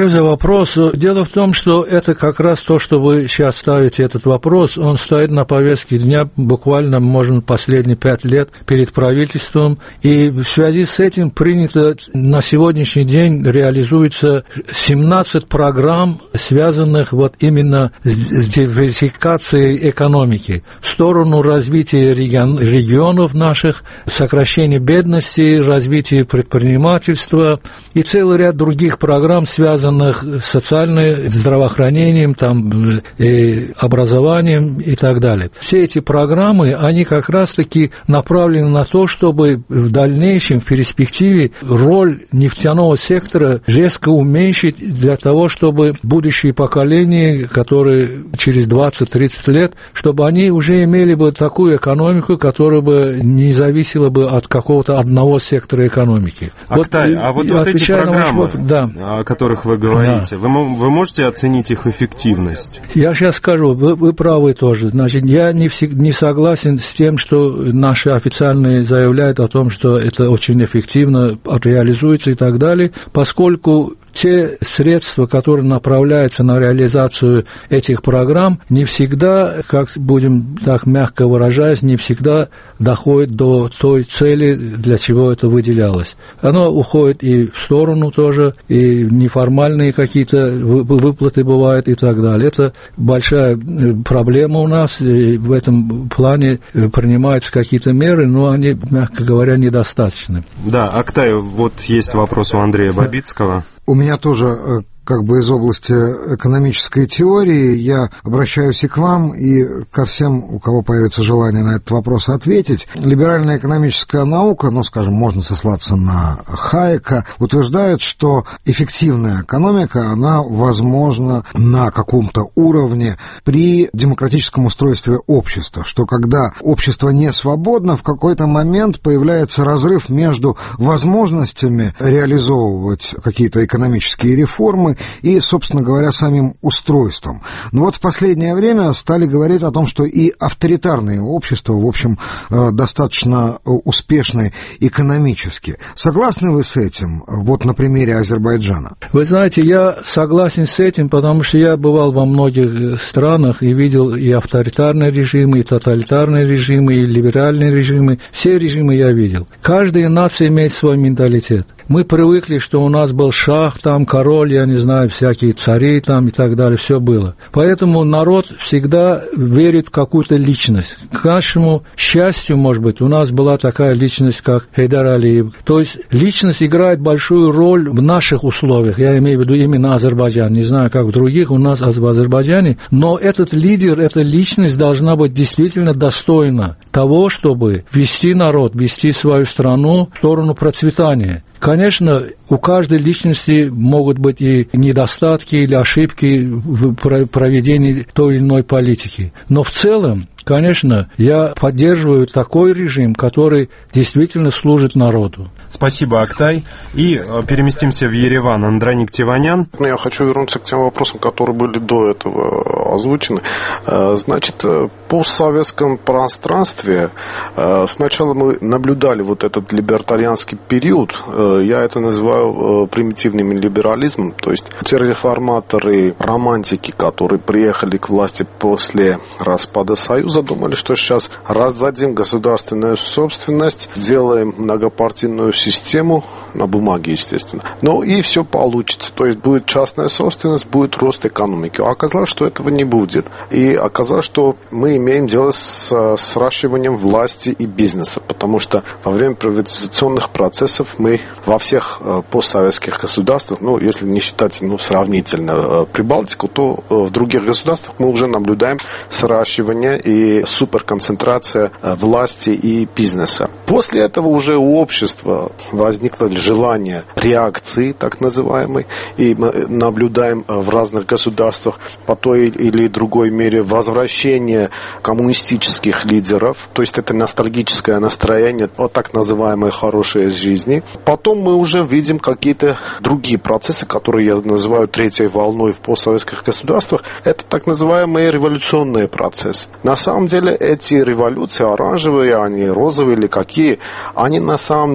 Благодарю за вопрос. Дело в том, что это как раз то, что вы сейчас ставите этот вопрос, он стоит на повестке дня буквально, можно, последние пять лет перед правительством, и в связи с этим принято на сегодняшний день реализуется семнадцать программ, связанных вот именно с диверсификацией экономики в сторону развития регион, регионов наших, сокращения бедности, развития предпринимательства и целый ряд других программ, связанных с социальным здравоохранением, там, и образованием и так далее. Все эти программы, они как раз-таки направлены на то, чтобы в дальнейшем, в перспективе, роль нефтяного сектора резко уменьшить для того, чтобы будущие поколения, которые через двадцать-тридцать лет, чтобы они уже имели бы такую экономику, которая бы не зависела бы от какого-то одного сектора экономики. Актай, вот, а вот, вот эти программы, да. о которых вы говорите, да. вы, вы можете оценить их эффективность? Я сейчас скажу, вы, вы правы тоже. Значит, я не, всег, не согласен с тем, что наши официальные заявляют о том, что это очень эффективно реализуется и так далее, поскольку те средства, которые направляются на реализацию этих программ, не всегда, как будем так мягко выражаясь, не всегда доходят до той цели, для чего это выделялось. Оно уходит и в сторону тоже, и неформальные какие-то выплаты бывают и так далее. Это большая проблема у нас, и в этом плане принимаются какие-то меры, но они, мягко говоря, недостаточны. Да, Актай, вот есть вопрос у Андрея Бабицкого. У меня тоже как бы из области экономической теории, я обращаюсь и к вам, и ко всем, у кого появится желание на этот вопрос ответить. Либеральная экономическая наука, ну, скажем, можно сослаться на Хайека, утверждает, что эффективная экономика, она возможна на каком-то уровне при демократическом устройстве общества, что когда общество не свободно, в какой-то момент появляется разрыв между возможностями реализовывать какие-то экономические реформы и, собственно говоря, самим устройством. Но вот в последнее время стали говорить о том, что и авторитарные общества, в общем, достаточно успешны экономически. Согласны вы с этим, вот на примере Азербайджана? Вы знаете, я согласен с этим, потому что я бывал во многих странах и видел и авторитарные режимы, и тоталитарные режимы, и либеральные режимы. Все режимы я видел. Каждая нация имеет свой менталитет. Мы привыкли, что у нас был шах, там король, я не знаю, всякие цари там и так далее, все было. Поэтому народ всегда верит в какую-то личность. К нашему счастью, может быть, у нас была такая личность, как Хейдар Алиев. То есть личность играет большую роль в наших условиях. Я имею в виду именно Азербайджан. Не знаю, как в других, у нас в Азербайджане. Но этот лидер, эта личность должна быть действительно достойна того, чтобы вести народ, вести свою страну в сторону процветания. Конечно, у каждой личности могут быть и недостатки или ошибки в проведении той или иной политики. Но в целом, конечно, я поддерживаю такой режим, который действительно служит народу. Спасибо, Актай. И переместимся в Ереван. Андроник Теванян. Я хочу вернуться к тем вопросам, которые были до этого озвучены. Значит, в постсоветском пространстве сначала мы наблюдали вот этот либертарианский период. Я это называю примитивным либерализмом. То есть те реформаторы, романтики, которые приехали к власти после распада Союза, думали, что сейчас раздадим государственную собственность, сделаем многопартийную систему, на бумаге, естественно. Ну и все получится. То есть будет частная собственность, будет рост экономики. А оказалось, что этого не будет. И оказалось, что мы имеем дело с сращиванием власти и бизнеса. Потому что во время приватизационных процессов мы во всех постсоветских государствах, ну, если не считать ну, сравнительно Прибалтику, то в других государствах мы уже наблюдаем сращивание и суперконцентрация власти и бизнеса. После этого уже у общества возникло желание реакции, так называемой, и мы наблюдаем в разных государствах по той или другой мере возвращение коммунистических лидеров, то есть это ностальгическое настроение о так называемой хорошей жизни. Потом мы уже видим какие-то другие процессы, которые я называю третьей волной в постсоветских государствах. Это так называемые революционные процессы. На самом деле эти революции, оранжевые, они розовые или какие, они на самом деле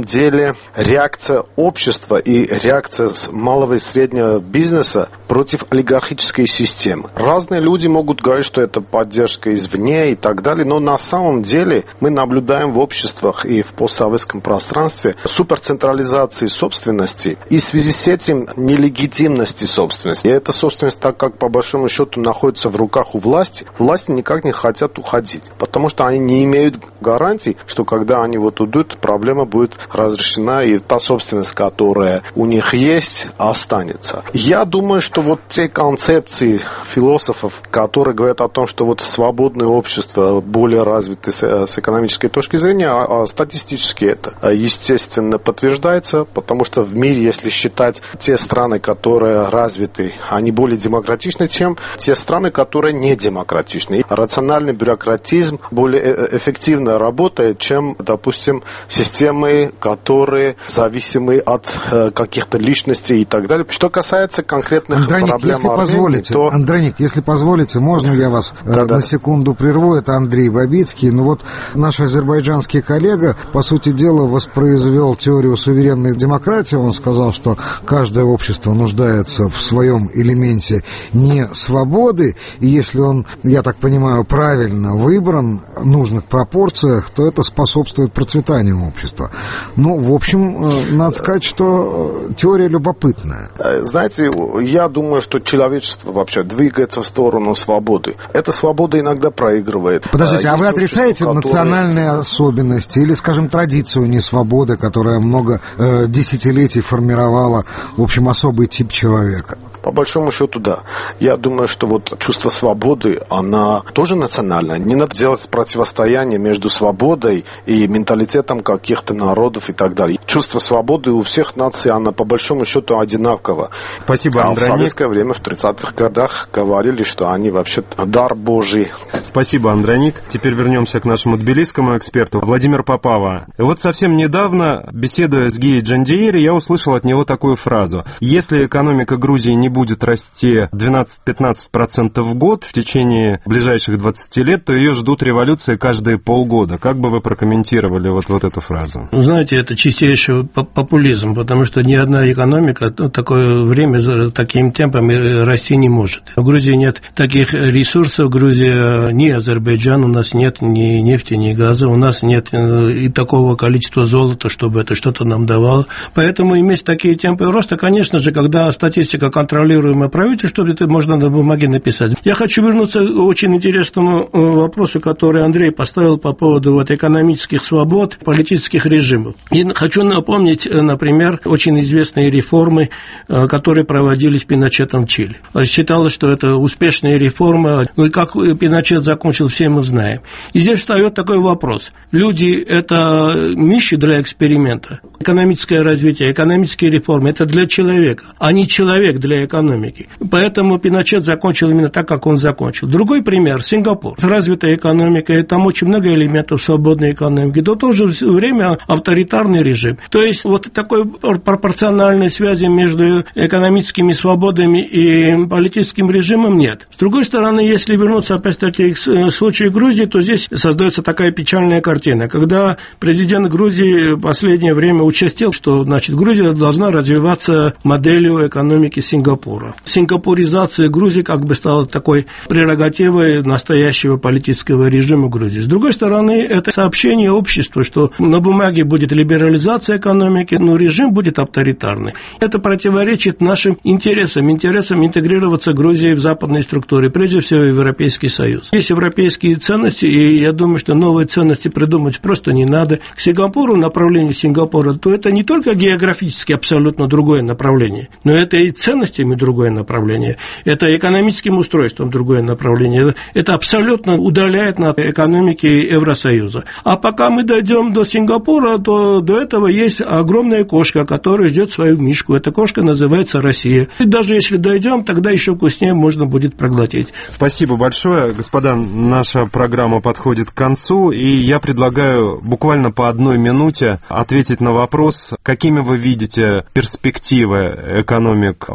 скорее реакция общества и реакция малого и среднего бизнеса против олигархической системы. Разные люди могут говорить, что это поддержка извне и так далее, но на самом деле мы наблюдаем в обществах и в постсоветском пространстве суперцентрализации собственности и в связи с этим нелегитимности собственности. И эта собственность, так как по большому счету находится в руках у власти, власти никак не хотят уходить, потому что они не имеют гарантий, что когда они вот уйдут, проблема будет разрешена и та собственность, которая у них есть, останется. Я думаю, что вот те концепции философов, которые говорят о том, что вот свободное общество более развито с, с экономической точки зрения, а, а статистически это, естественно, подтверждается, потому что в мире, если считать те страны, которые развиты, они более демократичны, чем те страны, которые не демократичны. И рациональный бюрократизм более эффективно работает, чем, допустим, системы, которые зависимы от э, каких-то личностей и так далее. Что касается конкретных Андроник, проблем если Армении, позволите, то... Андроник, если позволите, можно я вас э, на секунду прерву? Это Андрей Бабицкий. Ну вот наш азербайджанский коллега, по сути дела, воспроизвел теорию суверенной демократии. Он сказал, что каждое общество нуждается в своем элементе не свободы, и если он, я так понимаю, правильно выбран в нужных пропорциях, то это способствует процветанию общества. Ну, в общем, надо сказать, что теория любопытная. Знаете, я думаю, что человечество вообще двигается в сторону свободы. Эта свобода иногда проигрывает. Подождите, а, а вы отрицаете которые... национальные особенности или, скажем, традицию несвободы, которая много э, десятилетий формировала, в общем, особый тип человека? По большому счету, да. Я думаю, что вот чувство свободы, она тоже национальная. Не надо делать противостояние между свободой и менталитетом каких-то народов и так далее. Чувство свободы у всех наций, она по большому счету одинаково. Спасибо, а Андроник. в советское время, в тридцатых годах, говорили, что они вообще дар Божий. Спасибо, Андроник. Теперь вернемся к нашему тбилисскому эксперту Владимир Попава. Вот совсем недавно, беседуя с Гией Джандиери, я услышал от него такую фразу. Если экономика Грузии не будет расти двенадцать-пятнадцать процентов в год в течение ближайших двадцати лет, то ее ждут революции каждые полгода. Как бы вы прокомментировали вот, вот эту фразу? Знаете, это чистейший популизм, потому что ни одна экономика ну, такое время таким темпом расти не может. В Грузии нет таких ресурсов, Грузия не Азербайджан, у нас нет ни нефти, ни газа, у нас нет и такого количества золота, чтобы это что-то нам давало. Поэтому иметь такие темпы роста, конечно же, когда статистика контролируемое правительство, это можно на бумаге написать. Я хочу вернуться к очень интересному вопросу, который Андрей поставил по поводу вот экономических свобод, политических режимов. И хочу напомнить, например, очень известные реформы, которые проводились Пиночетом в Чили. Считалось, что это успешная реформа. Ну и как Пиночет закончил, все мы знаем. И здесь встает такой вопрос. Люди – это миши для эксперимента. Экономическое развитие, экономические реформы – это для человека, а не человек для экономики. Поэтому Пиночет закончил именно так, как он закончил. Другой пример – Сингапур. С развитой экономикой, там очень много элементов свободной экономики, но в то же время авторитарный режим. То есть вот такой пропорциональной связи между экономическими свободами и политическим режимом нет. С другой стороны, если вернуться опять-таки к случаю Грузии, то здесь создается такая печальная картина, когда президент Грузии в последнее время участил, что значит, Грузия должна развиваться моделью экономики Сингапура. Сингапуризация Грузии как бы стала такой прерогативой настоящего политического режима Грузии. С другой стороны, это сообщение обществу, что на бумаге будет либерализация экономики, но режим будет авторитарный. Это противоречит нашим интересам, интересам интегрироваться Грузии в западной структуре, прежде всего в Европейский Союз. Есть европейские ценности, и я думаю, что новые ценности придумать просто не надо. К Сингапуру, направлению Сингапура, то это не только географически абсолютно другое направление, но это и ценностями другое направление, это экономическим устройством другое направление. Это абсолютно удаляет от экономики Евросоюза. А пока мы дойдем до Сингапура, то до этого есть огромная кошка, которая ждет свою мишку. Эта кошка называется Россия. И даже если дойдем, тогда еще вкуснее можно будет проглотить. Спасибо большое. Господа, наша программа подходит к концу, и я предлагаю буквально по одной минуте ответить на вопрос, какими вы видите перспективы экономик вот каждой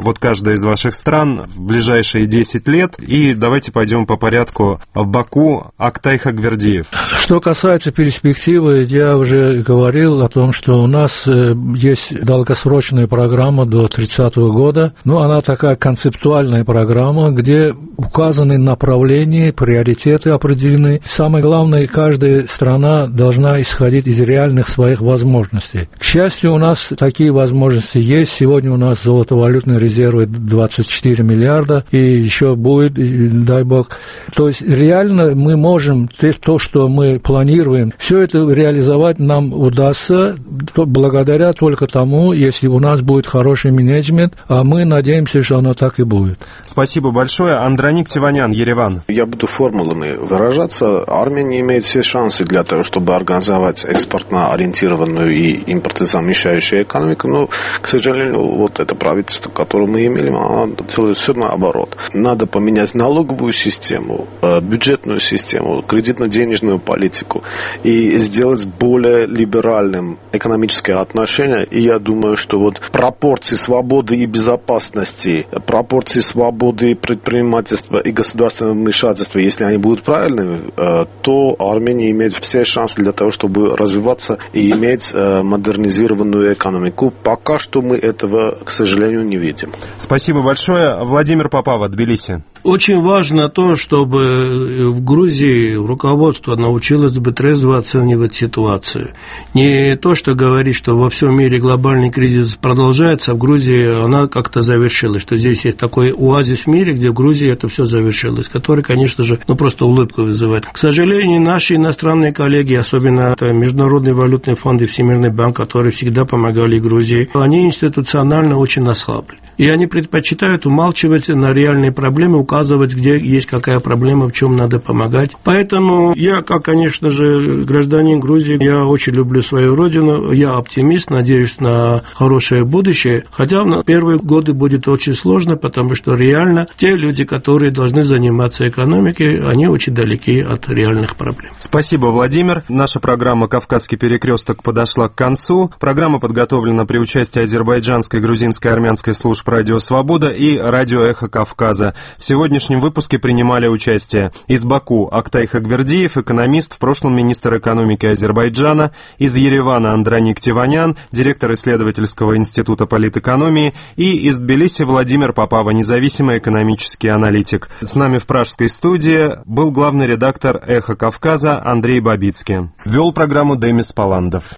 каждая из ваших стран в ближайшие десять лет. И давайте пойдем по порядку. В Баку Актай Хагвердиев. Что касается перспективы, я уже говорил о том, что у нас есть долгосрочная программа до тридцатого года. Ну, она такая концептуальная программа, где указаны направления, приоритеты определены. Самое главное, каждая страна должна исходить из реальных своих возможностей. К счастью, у нас такие возможности есть. Сегодня у нас золотовалютные резервы двадцать четыре миллиарда, и еще будет, дай бог. То есть реально мы можем то, что мы планируем, все это реализовать нам удастся благодаря только тому, если у нас будет хороший менеджмент, а мы надеемся, что оно так и будет. Спасибо большое. Андроник Тиванян, Ереван. Я буду формулами выражаться. Армения имеет все шансы для того, чтобы организовать экспортно ориентированную и импортозамещающую экономику, но, к сожалению, вот это правительство, которое мы имели, оно делает все наоборот. Надо поменять налоговую систему, бюджетную систему, кредитно-денежную политику и сделать более либеральным экономическое отношение. И я думаю, что вот пропорции свободы и безопасности, пропорции свободы предпринимательства и государственного вмешательства, если они будут правильными, то Армения имеет все шансы для того, чтобы развиваться и иметь модернизированную экономику. Пока что мы этого, к сожалению, не видим. Спасибо большое. Владимир Попова, Тбилиси. Очень важно то, чтобы в Грузии руководство научилось бы трезво оценивать ситуацию. Не то, что говорит, что во всем мире глобальный кризис продолжается, а в Грузии она как-то завершилась, что здесь есть такой оазис в мире, где в Грузии это все завершилось, который, конечно же, ну просто улыбку вызывает. К сожалению, наши иностранные коллеги, особенно это Международный валютный фонд и Всемирный банк, которые всегда помогали Грузии, они институционально очень ослабли. И они предпочитают умалчивать на реальные проблемы, указывать, где есть какая проблема, в чем надо помогать. Поэтому я, как, конечно же, гражданин Грузии, я очень люблю свою родину, я оптимист, надеюсь на хорошее будущее. Хотя на первые годы будет очень сложно, потому что реально те люди, которые должны заниматься экономикой, они очень далеки от реальных проблем. Спасибо, Владимир. Наша программа «Кавказский перекресток» подошла к концу. Программа подготовлена при участии азербайджанской, грузинской, армянской служб «Радио Свобода» и «Радио Эхо Кавказа». В сегодняшнем выпуске принимали участие из Баку Актай Хагвердиев, экономист, в прошлом министр экономики Азербайджана, из Еревана Андроник Тиванян, директор исследовательского института политэкономии, и из Тбилиси Владимир Попова, независимый экономический аналитик. С нами в пражской студии был главный редактор «Эхо Кавказа» Андрей Бабицкий. Вел программу Демис Паландов.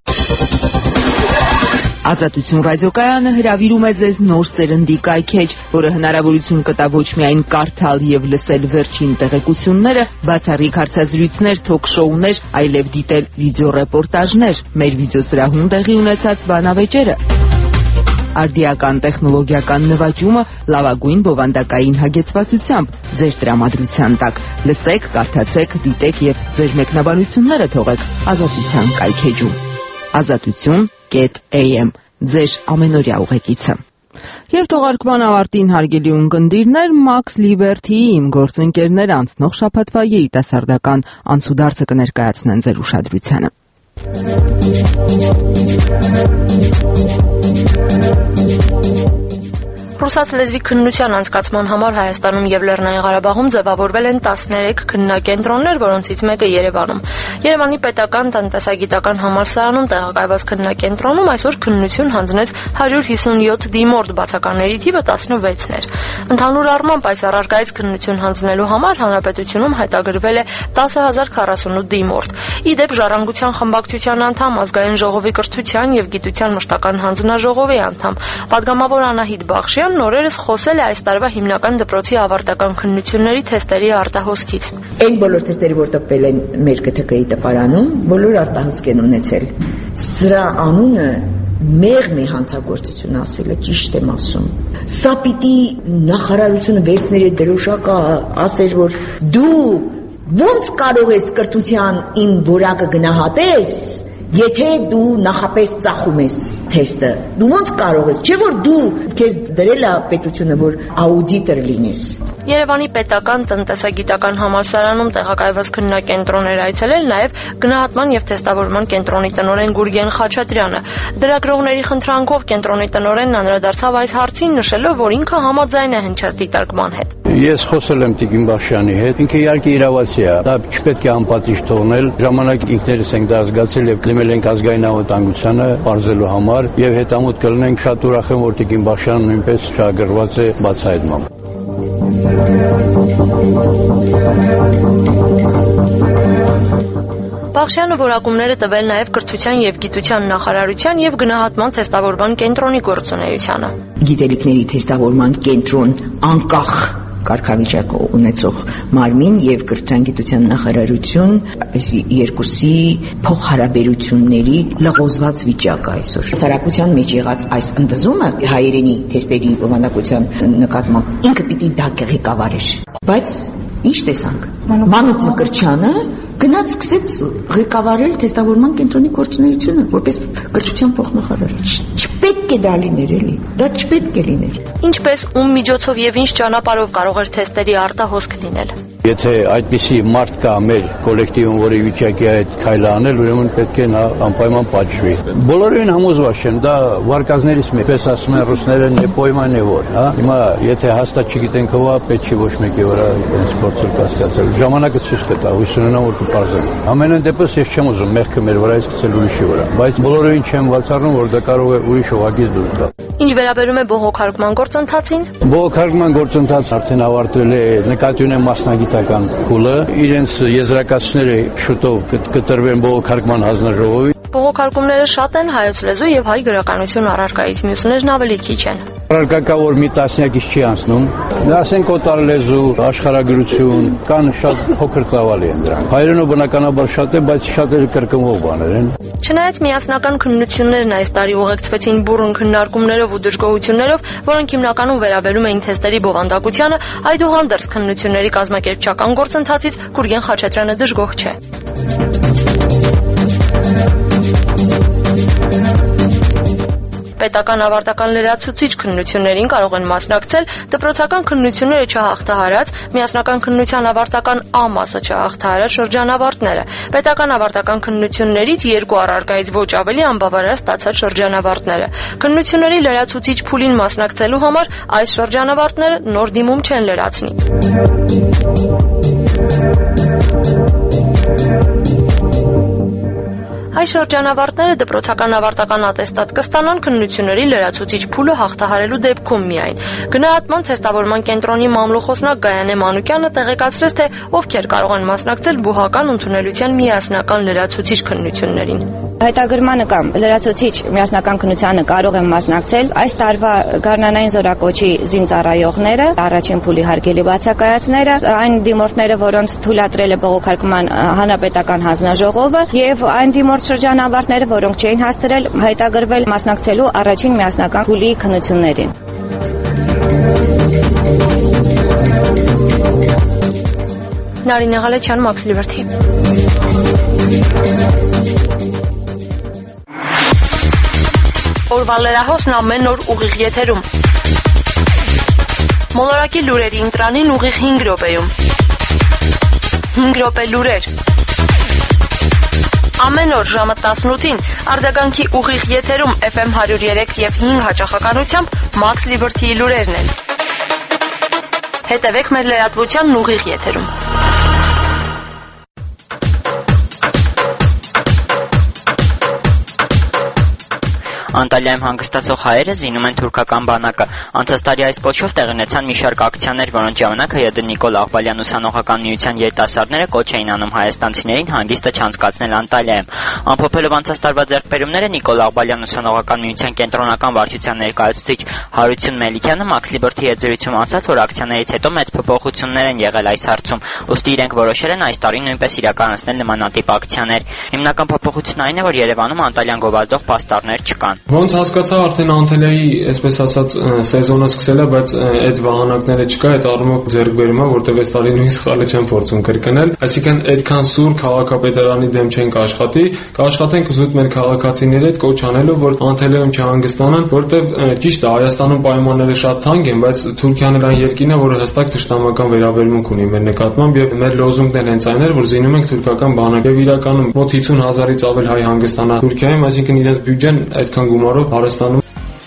Ազատություն ռադիոկայանը հրավիրում է ձեզ նոր սերնդի կայքեջ, որը հնարավորություն կտա ոչ միայն կարդալ եւ լսել վերջին տեղեկությունները, բացառիկ հարցազրույցներ, թոք-շոուներ, այլև դիտել վիդեոռեպորտաժներ, մեր վիդեոսրահում տեղի ունեցած բանավեճերը, արդիական տեխնոլոգիական նվաճումը լավագույն բովանդակային հագեցվածությամբ ձեր տրամադրության տակ։ Լսեք, կարդացեք, դիտեք եւ ձեր մեկնաբանությունները թողեք Ազատության կայքեջում։ Ազատություն .am ձեր ամենօրյա ուղեկիցը։ Եվ թողարկման ավարտին հարգելի ունկնդիրներ, Max Liberty-ի իմ գործընկերներ անցնող շաբաթվա երիտասարդական անցուդարձը կներկայացնեն ձեր ուշադրությանը։ Ռուսաց լեզվի քննության անցկացման համար Հայաստանում եւ Լեռնային Ղարաբաղում ձևավորվել են տասներեք քննակենտրոններ, որոնցից մեկը Երևանում։ Երևանի պետական տնտեսագիտական համալսարանում տեղակայված քննակենտրոնում այսօր քննություն հանձնեց հարյուր հիսունյոթ դիմորդ, բացականների թիվը տասնվեցն էր։ Ընդհանուր առմամբ այս առարկայից քննություն հանձնելու համար հանրապետությունում հայտագրվել է տասը հազար քառասունութ դիմորդ։ Ի դեպ, Ժառանգության խմբակցության անդամ, Ազգային ժողովի կրթության եւ գիտության մշտական հանձնաժողովի անդամ, падգամավոր Անահիտ Բախշյան նորերս խոսել է այս տարվա հիմնական դպրոցի ավարտական քննությունների թեստերի արտահոսքից։ Այն բոլոր թեստերը, որ տպվել են մեր Կ Թ Կ-ի տպարանում, բոլոր արտահոսք են ունեցել։ Սրա անունը մեղմ է հանցագործություն ասելը, ճիշտ եմ ասում։ Սա պիտի նախարարությունը վերցներ այդ դրոշակը, ասեր, որ դու ոնց կարող ես կրթության իմ որակը գնահատես, եթե դու նախապես ծախում ես թեստը, դու ոնց կարող ես, չէ որ դու քեզ դրել է պետությունը, որ աուդիտոր լինես։ Երևանի պետական տնտեսագիտական համալսարանում տեղակայված քննարկենտրոններ այցելել նաև գնահատման եւ թեստավորման կենտրոնի տնօրեն Գուրգեն Խաչատրյանը։ Դրագրողների խնդրանքով կենտրոնի տնօրենն անդրադարձավ այս հարցին, նշելով, որ ինքը համաձայն է հնչած դիտարկման հետ։ Ես խոսել եմ Տիկին Բախշյանի հետ, ինքը իհարկե իրավացի է, դա չպետք է անպատիժ թողնել, ժամանակ ինքներս ենք դա զգացել եւ դիմել ենք ազգային անվտանգությանը բարձելու համար եւ հետամուտ կլինենք, շատ ուրախ եմ, որ Տիկին Բախշյանը նույնպես շահագրգռված է բացահայտմամբ։ Բախշյանը որակումները տվել նաև կրթության եւ գիտության նախարարության եւ գնահատման թեստավորման կենտրոնի գործունեությանը։ Գիտելիքների թեստավորման կենտրոն անկախ կարգավիճակ ունեցող մարմին եւ կրթության գիտության նախարարություն այս երկուսի փոխհարաբերությունների լղոզված վիճակ այսօր։ Հասարակության մեջ եղած այս ընդվզումը հայերենի թեստերի բովանդակության նկատմամբ ինքը պիտի դա ղեկավարեր։ Բայց ինչ տեսանք։ Մանուկ Մկրտչյանը գնաց սկսեց ղեկավարել թեստավորման կենտրոնի գործունեությունը որպես կրթության փոխնախարար։ Չպետք է դա լիներ էլի։ Դա չպետք է լիներ։ Ինչպես ում միջոցով եւ ինչ ճանապարհով կարող էր թեստերի արտահոսք լինել։ Եթե այդպիսի մարդ կա մեր կոլեկտիվում, որի վիճակի այդ քայլը անել, ուրեմն պետք է նա անպայման պատժվի։ Բոլորին համոզված չեն, դա վարկածներից մի պես ասում են ռուսները «не пойман его», հա։ Հիմա եթե հաստատ չգիտենք ով է, պետք չի ոչ մեկի վրա այս փորձը կասկածել։ Ժամանակը ցույց կտա, հույս ունենամ որ կպարզեն։ Ամենայն դեպս ես չեմ ուզում մեղքը մեր վրա սկսել ուրիշի վրա, բայց բոլորին չեմ բացառում, որ դա կարող է ուրիշ հողագիծ դուրս գալ։ Ինչ վերաբերում է բողոքարկման գործընթացին։ Բողոքարկման գործընթացը արդեն ավարտվել է, նկատի ունեմ մասնագիտական փուլը, իրենց եզրակացությունները շուտով կտրվեն բողոքարկման հանձնաժողովի։ Բողոքարկումները շատ են, հայոց լեզու եւ հայ գրականություն առարկայից, մյուսներն ավելի քիչ են։ Առարկա որ մի տասնյակից չի անցնում, ասենք օտար լեզու, աշխարհագրություն, կան շատ փոքր ծավալի են դրանք։ Հայերենով բնականաբար շատ է, բայց շատերը կրկնվող բաներ են։ Չնայած միասնական քննություններն այս տարի ուղեկցվեցին բուռն քննարկումներով ու դժգոհություններով, որոնք հիմնականում վերաբերում էին թեստերի բովանդակությանը, այդուհանդերձ քննությունների կազմակերպչական գործընթացից Գուրգեն Խաչատրյանը դժգոհ չէ։ Պետական ավարտական լրացուցիչ քննություններին կարող են մասնակցել դպրոցական քննությունները չհաղթահարած, միասնական քննության ավարտական A մասը չհաղթահարած շրջանավարտները, պետական ավարտական քննություններից երկու առարկայից ոչ ավելի անբավարար ստացած շրջանավարտները։ Քննությունների լրացուցիչ փուլին մասնակցելու համար այս շրջանավարտները նոր դիմում չեն լրացնի։ Այս շրջանավարտները դպրոցական ավարտական ատեստատ կստանան քննությունների լրացուցիչ փուլը հաղթահարելու դեպքում միայն։ Գնահատման թեստավորման կենտրոնի մամլոխոսնակ Գայանե Մանուկյանը տեղեկացրեց, թե ովքեր կարող են մասնակցել բուհական ընդունելության միասնական լրացուցիչ քննություններին։ Հայտագրմանը կամ լրացուցիչ միասնական քննությանը կարող են մասնակցել այս տարվա գարնանային զորակոչի զինծառայողները, առաջին փուլի հարգելի բացակայածները, այն դիմորդները, որոնց թույլատրել է բողոքարկման հանրապետական հանձնաժողովը, եւ այն դիմորդ շրջանավարտները, որոնք չէին հասցրել հայտագրվել մասնակցելու առաջին միասնական փուլի քննություններին։ Նարինե Ղալեչյան, Max Liberty։ Օրվա լրահոսն ամեն օր ուղիղ եթերում։ Մոլորակի լուրերի ընտրանին ուղիղ հինգ րոպեում։ հինգ րոպե լուրեր։ Ամեն օր ժամը տասնութին արձագանքի ուղիղ եթերում F M հարյուր երեք եւ հինգ հաճախականությամբ Max Liberty-ի լուրերն են։ Հետևեք մեր լրատվությանն ուղիղ եթերում։ Անտալիայում հանգստացող հայերը զինում են թուրքական բանակը։ Անցած տարի այս կոչով տեղի ունեցան մի շարք ակցիաներ, որոնց ժամանակ ՀՅԴ Նիկոլ Աղբալյան ուսանողական միության երիտասարդները կոչ էին անում հայաստանցիներին հանգիստը չանցկացնել Անտալիայում։ Ամփոփելով անցած տարվա ձեռքբերումները Նիկոլ Աղբալյան ուսանողական միության կենտրոնական վարչության ներկայացուցիչ Հարություն Մելիքյանը Max Liberty-ի հետ զրույցում ասաց, որ ակցիաներից հետո մեծ փոփոխություններ են եղել այս հարցում, ուստի իրենք որոշել են այս տարի նույնպես իրականացնել նմանատիպ ակցիաներ։ Հիմնական փոփոխությունն այն է, որ Երևանում Անտալիան գովազդող պաստառներ չկան։ Ոնց հասկացա, արդեն Անտալիայի, այսպես ասած, սեզոնը սկսել է, բայց այդ վահանակները չկա, այդ առումով ձեռք բերում է, որտեղ այս տարի նույն սխալը չեմ փորձում կրկնել, այսինքն այդքան սուր քաղաքապետարանի դեմ չենք աշխատի, կաշխատենք զուտ մեր քաղաքացիների հետ կոչ անելով, որ Անտալիայում չհանգստանան, որտեղ ճիշտ է, Հայաստանում պայմանները շատ թանկ են, բայց Թուրքիան այն երկիրն է, որը հստակ թշնամական վերաբերմունք ունի մեր նկատմամբ եւ մեր լոզունգն էլ հենց այն էր, որ զինում ենք թուրքական բանակ եւ իրականում մոտ հիսուն հազարից ավել հայ հանգստանա Թուրքիայում, այսինքն իրենց բյուջեն այդքան գումարով հարստանում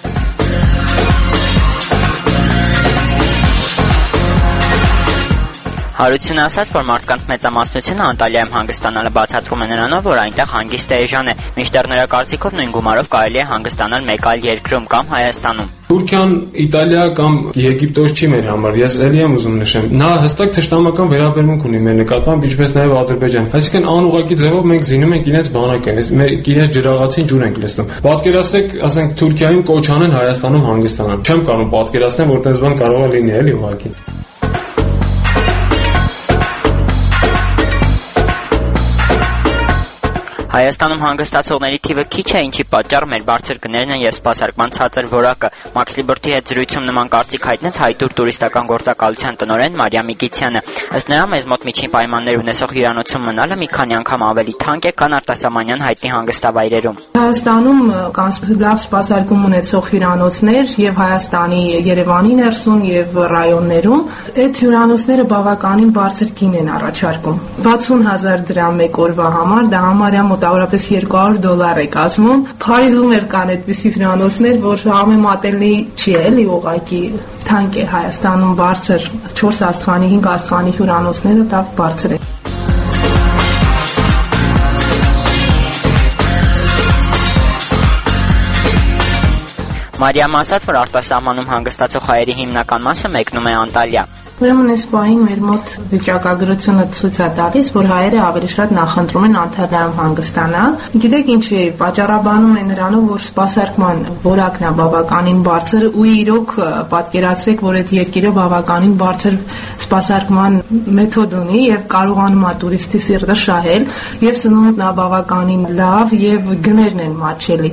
Հարությունը ասաց, որ մարդկանց մեծամասնությունը Անտալիայում հանգստանալը բացատրում է նրանով, որ այնտեղ հանգիստ էժան է, մինչդեռ նրա կարծիքով նույն գումարով կարելի է հանգստանալ մեկ այլ երկրում կամ Հայաստանում։ Թուրքիան, Իտալիա կամ Եգիպտոս չի մեր համար, ես ելի եմ ուզում նշեմ։ Նա հստակ թշնամական վերաբերմունք ունի մեր նկատմամբ, ինչպես նաև Ադրբեջան։ Այսինքն անուղղակի ձևով մենք զինում ենք իրենց բանակին, մեր իրենց ջրաղացին ջուր ենք լցնում։ Պատկերացրեք, ասենք Թուրքիայում կոչ անեն Հայաստանում հանգստանալ։ Չեմ կարող պատկերացնել, որ այդպես բան կարող է լինի, էլի ուղղակի։ Հայաստանում հանգստացողների թիվը քիչ է, ինչի պատճառ մեր բարձր գներն են եւ սպասարկման ցածր որակը։ Մաքս Լիբերթի հետ զրույցում նման կարծիք հայտնեց Հայտուր տուրիստական գործակալության տնօրեն Մարիամ Միգիցյանը։ Ըստ նրա, մեզ մոտ միջին պայմաններ ունեցող հյուրանոցում մնալը մի քանի անգամ ավելի թանկ է, քան արտասահմանյան հայտնի հանգստավայրերում։ Հայաստանում կան լավ սպասարկում ունեցող հյուրանոցներ եւ Հայաստանի Երևանի ներսում եւ ռայոններում։ Այդ հյուրանոցները բավականին բարձր գին են առաջարկում։ վաթսուն հազար դրամ մեկ օրվա համար, դա համարյա մոտավորապես երկու հարյուր դոլար է կազմում։ Փարիզում էլ կան այդպիսի հյուրանոցներ, որ համեմատելի չի էլի ուղղակի թանկ է Հայաստանում բարձր չորս աստղանի, հինգ աստղանի հյուրանոցները դա բարձր է։ Մարիամ ասաց, որ արտասահմանում հանգստացող հայերի հիմնական մասը մեկնում է Անտալիա։ Ուրեմն այս պահին մեր մոտ վիճակագրությունը ցույց է տալիս, որ հայերը ավելի շատ նախընտրում են Անտալիայում հանգստանալ։ Գիտեք ինչ է, պատճառաբանում է նրանով, որ սպասարկման որակն է բավականին բարձր ու իրոք պատկերացրեք, որ այդ երկիրը բավականին բարձր սպասարկման մեթոդ ունի եւ կարողանում է տուրիստի սիրտը շահել եւ սնունդն է բավականին լավ եւ գներն են մատչելի։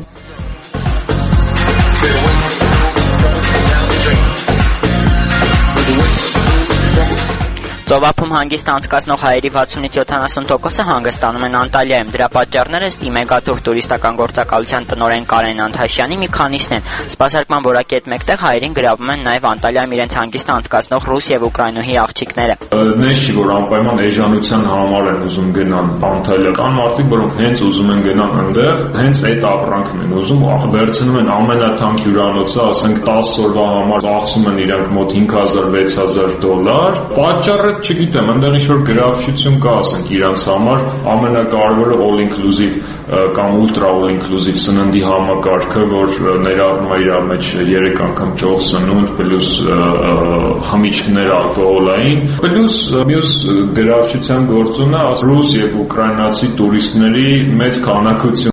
Ծովափում հանգիստ անցկացնող հայերի վաթսունից յոթանասուն տոկոսը հանգստանում են Անտալիայում։ Դրա պատճառները ըստ Մեգատուր տուրիստական գործակալության տնօրեն Կարեն Անթաշյանի մի քանիսն են։ Սպասարկման որակի հետ մեկտեղ հայերին գրավում են նաև Անտալիայում իրենց հանգիստ անցկացնող ռուս եւ ուկրաինոհի աղջիկները։ Նես չի, որ անպայման էժանության համար են ուզում գնան Անտալիա։ Կան մարդիկ, որոնք հենց ուզում են գնան այնտեղ, հենց այդ ապրանքն են ուզում, վերցնում են ամենաթանկ հյուրանոցը, ասենք տասը օրվա համար ծախսում են իրանք մոտ հինգ հազար վեց հազար դոլար։ Պատճառը չգիտեմ, այնտեղ ինչ-որ գրավչություն կա, ասենք իրանց համար ամենակարևորը all inclusive կամ ultra all inclusive սննդի համակարգը, որ ներառում է իր մեջ երեք անգամ ճոխ սնունդ, պլյուս խմիչքներ ալկոհոլային, պլյուս մյուս գրավչության գործոնը ռուս եւ ուկրաինացի տուրիստների մեծ քանակություն։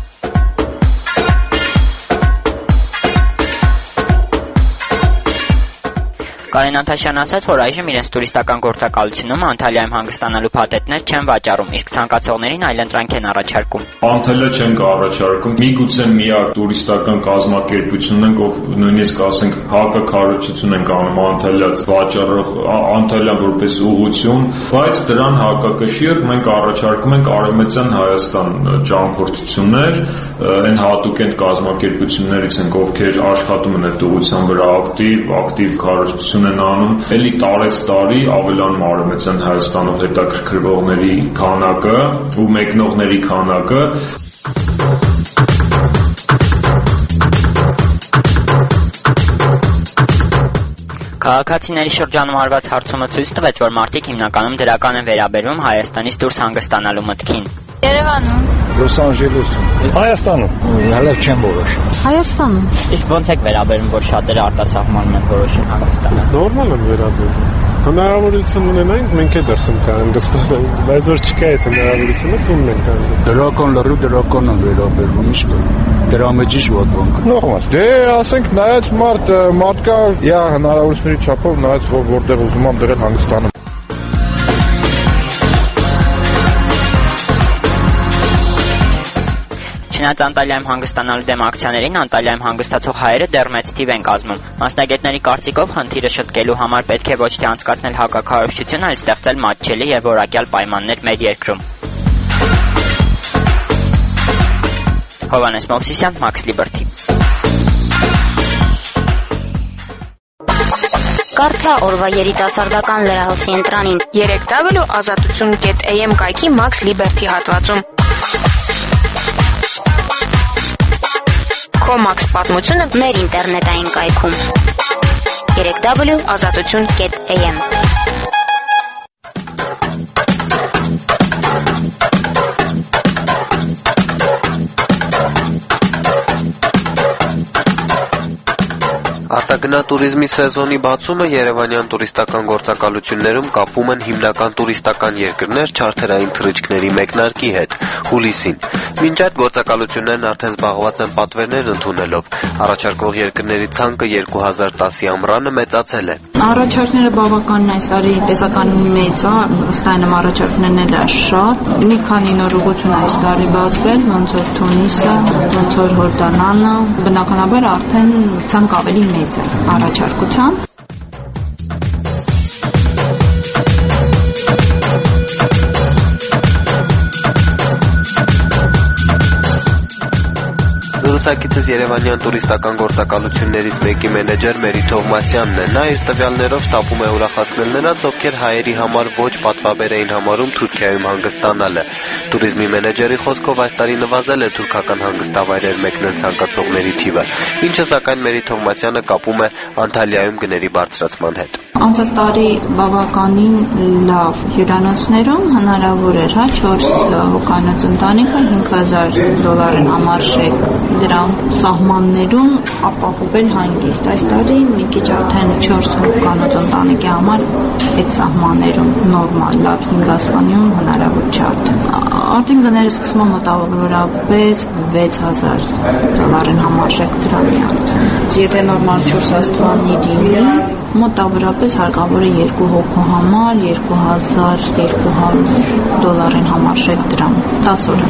Կարեն Անթաշյանն ասաց, որ այժմ իրենց տուրիստական գործակալությունում Անտալիայում հանգստանալու փաթեթներ չեն վաճառում, իսկ ցանկացողներին այլընտրանք են առաջարկում։ Անտալիա չեն առաջարկում։ Միգուցե միակ տուրիստական կազմակերպությունն են, ով նույնիսկ ասենք հակակառուցություն են անում Անտալիա վաճառող Անտալիան որպես ուղղություն, բայց դրան հակակշիռ մենք առաջարկում ենք Արևմտյան Հայաստան ճամփորդություններ, այն հատուկ են կազմակերպություններից են, ովքեր աշխատում են այդ ուղղության վրա ակտիվ, ակտիվ կառուցություն են անում, էլի տարեց տարի ավելանում Արևմտյան Հայաստանով հետաքրքրվողների քանակը ու մեկնողների քանակը։ Քաղաքացիների շրջանում արված հարցումը ցույց տվեց, որ մարդիկ հիմնականում դրական են վերաբերվում Հայաստանից դուրս հանգստանալու մտքին։ Երևանում, Լոս Անջելեսում, Հայաստանում, հələ չեմ որոշել։ Հայաստանում։ Իսկ ոնց եք վերաբերվում, որ շատերը արտասահմանում են որոշել հանգստանալ։ Նորմալ եմ վերաբերվում։ Հնարավորություն ունենային մենք է դրսում կհանգստանալ, բայց որ չկա այդ հնարավորությունը, տունն ենք հանգստանում։ Դրական լրիվ դրական եմ վերաբերվում, ինչ կա։ Դրա մեջ ինչ ոտ բան կա։ Նորմալ։ Դե ասենք նայած մարդ մարդկա յա հնարավորությունների չափով նայած որ որտեղ ուզում եմ դրել հանգստանում։ Չնայած Անտալիայում հանգստանալու դեմ ակցիաներին Անտալիայում հանգստացող հայերը դեռ մեծ թիվ են կազմում։ Մասնագետների կարծիքով խնդիրը շտկելու համար պետք է ոչ թե անցկացնել հակաքարոզչություն, այլ ստեղծել մատչելի եւ որակյալ պայմաններ մեր երկրում։ Հովանես Մովսիսյան, Max Liberty։ Կարդա օրվա երիտասարդական լրահոսի ընտրանին երեք w ազատություն կետ a m կայքի Max Liberty հատվածում։ Քո Max պատմությունը մեր ինտերնետային կայքում երեք w ազատություն կետ a m։ Արտագնա տուրիզմի սեզոնի բացումը երևանյան տուրիստական գործակալություններում կապում են հիմնական տուրիստական երկրներ չարթերային թռիչքների մեկնարկի հետ հուլիսին։ Մինչ այդ գործակալություններն արդեն զբաղված են պատվերներ ընդունելով։ Առաջարկող երկրների ցանկը երկու հազար տասի ամռանը մեծացել է։ Առաջարկները բավականին այս տարի տեսականին մեծ է, ըստ այնմ առաջարկներն էլ է շատ։ Մի քանի նոր ուղղություն այս տարի բացվել, ոնց որ Թունիսը, ոնց որ Հորդանանը, բնականաբար արդեն ցանկ ավելի մեծ է առաջարկության։ Զրուցակիցս երևանյան տուրիստական գործակալություններից մեկի մենեջեր Մերի Թովմասյանն է։ Նա իր տվյալներով շտապում է ուրախացնել նրանց, ովքեր հայերի համար ոչ պատվաբեր էին համարում Թուրքիայում հանգստանալը։ Տուրիզմի մենեջերի խոսքով այս տարի նվազել է թուրքական հանգստավայրեր մեկնել ցանկացողների թիվը, ինչը սակայն Մերի Թովմասյանը կապում է Անտալիայում գների բարձրացման հետ։ Անցած տարի բավականին լավ հյուրանոցներում հնարավոր էր, հա, չորս հոգանոց ընտանիքը հինգ հազար դոլարն համարժեք դրամ սահմաններում ապահովել հանգիստ։ Այս տարի մի քիչ արդեն չորս հոգանոց ընտանիքի համար այդ սահմաններում նորմալ լավ հինգ ասվանյում հնարավոր չէ արդեն։ Արդեն գները սկսում են մոտավորապես վեց հազար դոլարն համարժեք դրամի արդեն։ Եթե նորմալ չորս աստվանի լինի, մոտավորապես հարկավոր է երկու հոգու համար երկու հազար երկու հարյուր դոլարին համարժեք դրամ դաս օր։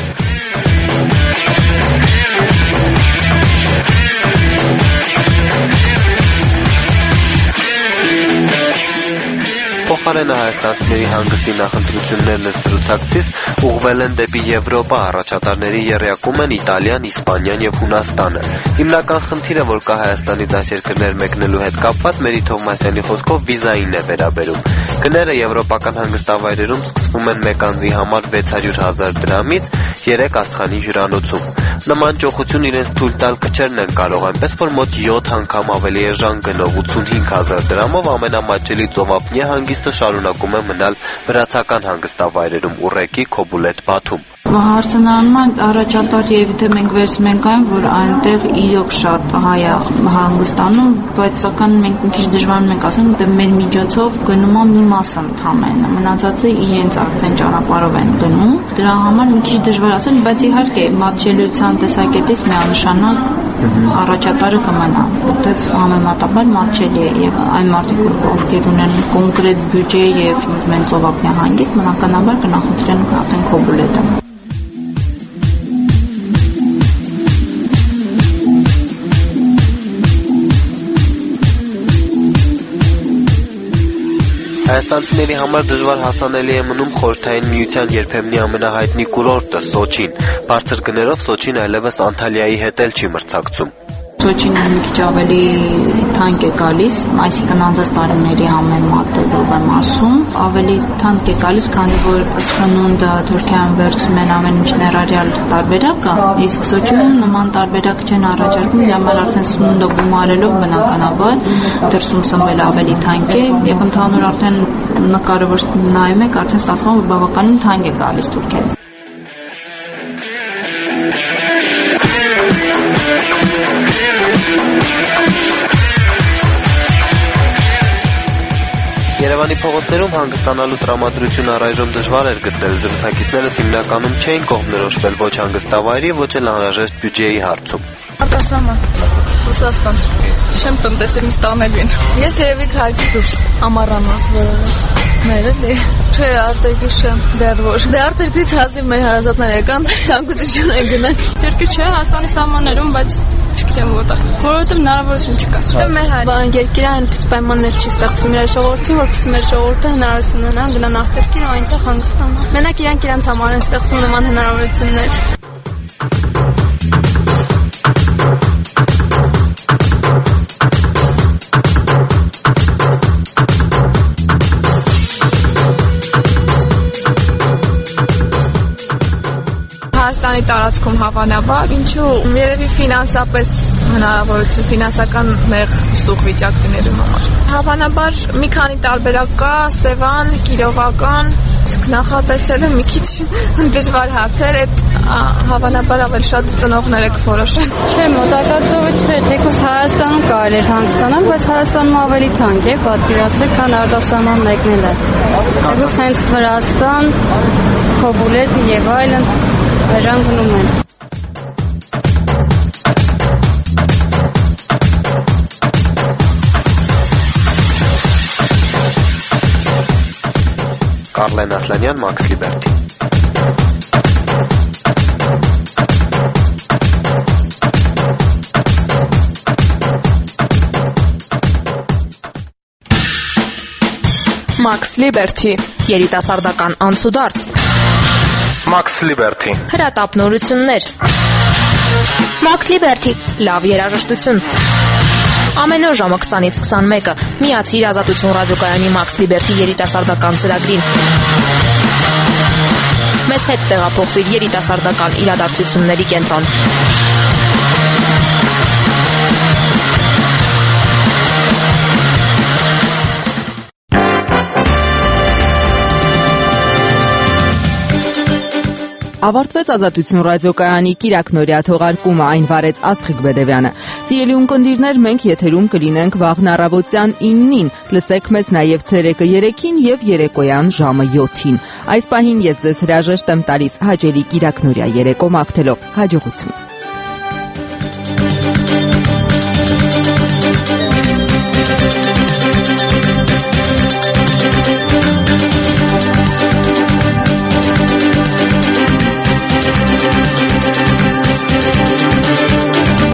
Փոխարենը հայաստանցիների հանգստի նախընտրություններն ըստ զրուցակցից ուղղվել են դեպի Եվրոպա, առաջատարների եռյակում են Իտալիան, Իսպանիան եւ Հունաստանը։ Հիմնական խնդիրը, որ կա Հայաստանից այս երկրներ մեկնելու հետ կապված, Մերի Թովմասյանի խոսքով վիզային է վերաբերում։ Գները եվրոպական հանգստավայրերում սկսվում են մեկ անձի համար վեց հարյուր հազար դրամից երեք աստղանի հյուրանոցում։ Նման ճոխություն իրենց թույլ տալ քչերն են կարող, այնպես որ մոտ յոթ անգամ ավելի էժան գնով ութսունհինգ հազար դրամով ամենամատչելի ծովափնյա հանգիստը շարունակում է մնալ վրացական հանգստավայրերում Ուռեկի, Քոբուլետ, Բաթում։ Հարցնանման առաջատար եւ թե մենք վերցնում ենք այն, որ այնտեղ իրոք շատ հայ հանգստանում, բայց սակայն մենք մի քիչ դժվարում ենք ասել, թե մեր միջոցով գնում է մի մասը ընդհանրապես, մնացածը իրենց արդեն ճանապարհով են գնում։ Դրա համար մի քիչ դժվար ասել, բայց իհարկե մատչելիության տեսակետից միանշանակ առաջատարը կմնա, որտեղ համեմատաբար մատչելի է եւ այն մարդիկ, ովքեր ունեն կոնկրետ բյուջե եւ մեն ծովափնյա հանգիստ, բնականաբար կնախընտրեն արդեն Քոբուլետը։ Հայաստանցիների համար դժվար հասանելի է մնում Խորհրդային Միության երբեմնի ամենահայտնի կուրորտը Սոչին։ Բարձր գներով Սոչին այլևս Անտալիայի հետ էլ չի մրցակցում։ Սոչինը մի քիչ ավելի թանկ է գալիս, այսինքն անցած տարիների համեմատելով եմ ասում, ավելի թանկ է գալիս, քանի որ սնունդը Թուրքիայում վերցում են ամեն ինչ ներառյալ տարբերակը, իսկ Սոչիում նման տարբերակ չեն առաջարկում, դեռ արդեն սնունդը գումարելով բնականաբար դրսում սնվել ավելի թանկ է եւ ընդհանուր արդեն նկարը որ նայում եք, արդեն ստացվում է որ բավականին թանկ է գալիս Թուրքիայից։ Երևանի փողոցներում հանգստանալու տրամադրություն առայժմ դժվար էր գտնել, զրուցակիցներս հիմնականում չէին կողմնորոշվել ոչ հանգստավայրի, ոչ էլ անհրաժեշտ բյուջեի հարցում։ Արտասահման Ռուսաստան։ Չեմ տնտեսել ինձ տանելու են։ Ես երևի քաղաքի դուրս ամառանաց որովը։ Մեր էլի։ Չէ, արտերկրից չեմ, դեռ որ։ Դե արտերկրից հազիվ մեր հարազատներ եկան, ցանկություն են գնալ։ Արտերկիր չէ, Հայաստանի սահմաններում, բայց չգիտեմ որտեղ, որովհետև հնարավորություն չկա։ Մեր հայ երկիրը այնպես պայմաններ չի ստեղծում իր ժողովրդին, որպեսզի մեր ժողովուրդը հնարավորություն ունենան գնան արտերկիր ու այնտեղ հանգստանան։ Մենակ իրանք իրանց համար են ստեղծում նման հնարավորություններ։ Հայաստանի տարածքում հավանաբար, ինչու երևի ֆինանսապես հնարավորություն, ֆինանսական մեղ ստուգ վիճակ դնելու համար։ Հավանաբար մի քանի տարբերակ կա, Սևան, Կիրովական, նախատեսելը մի քիչ դժվար հարց էր, այդ հավանաբար ավելի շատ ծնողները կորոշեն։ Չէ, մոտակացովը չէ, թեկուզ Հայաստանում կարելի էր հանգստանալ, բայց Հայաստանում ավելի թանկ է, պատկերացրեք, քան արտասահման մեկնելը։ Թեկուզ հենց Վրաստան, Քոբուլետ եւ այլն այժմ գնում են։ Կարլեն Ասլանյան, Մաքս Լիբերթի։ Մաքս Լիբերթի, երիտասարդական անցուդարձ։ Մաքս Լիբերթի, հրատապնորություններ։ Մաքս Լիբերթի, լավ երաժշտություն։ Ամեն օր ժամը քսանից քսանմեկը միացիր Ազատություն ռադիոկայանի Մաքս Լիբերթի երիտասարդական ծրագրին։ Մեզ հետ տեղափոխվիր երիտասարդական իրադարձությունների կենտրոն։ Ավարտվեց Ազատություն ռադիոկայանի կիրակնօրյա թողարկումը, այն վարեց Աստղիկ Բեդևյանը։ Սիրելի ունկնդիրներ, մենք եթերում կլինենք վաղն առավոտյան իննին, լսեք մեզ նաև ցերեկը երեքին եւ երեկոյան ժամը յոթին։ Այս պահին ես ձեզ հրաժեշտ եմ տալիս հաճելի կիրակնօրյա երեկո մաղթելով։ Հաջողություն։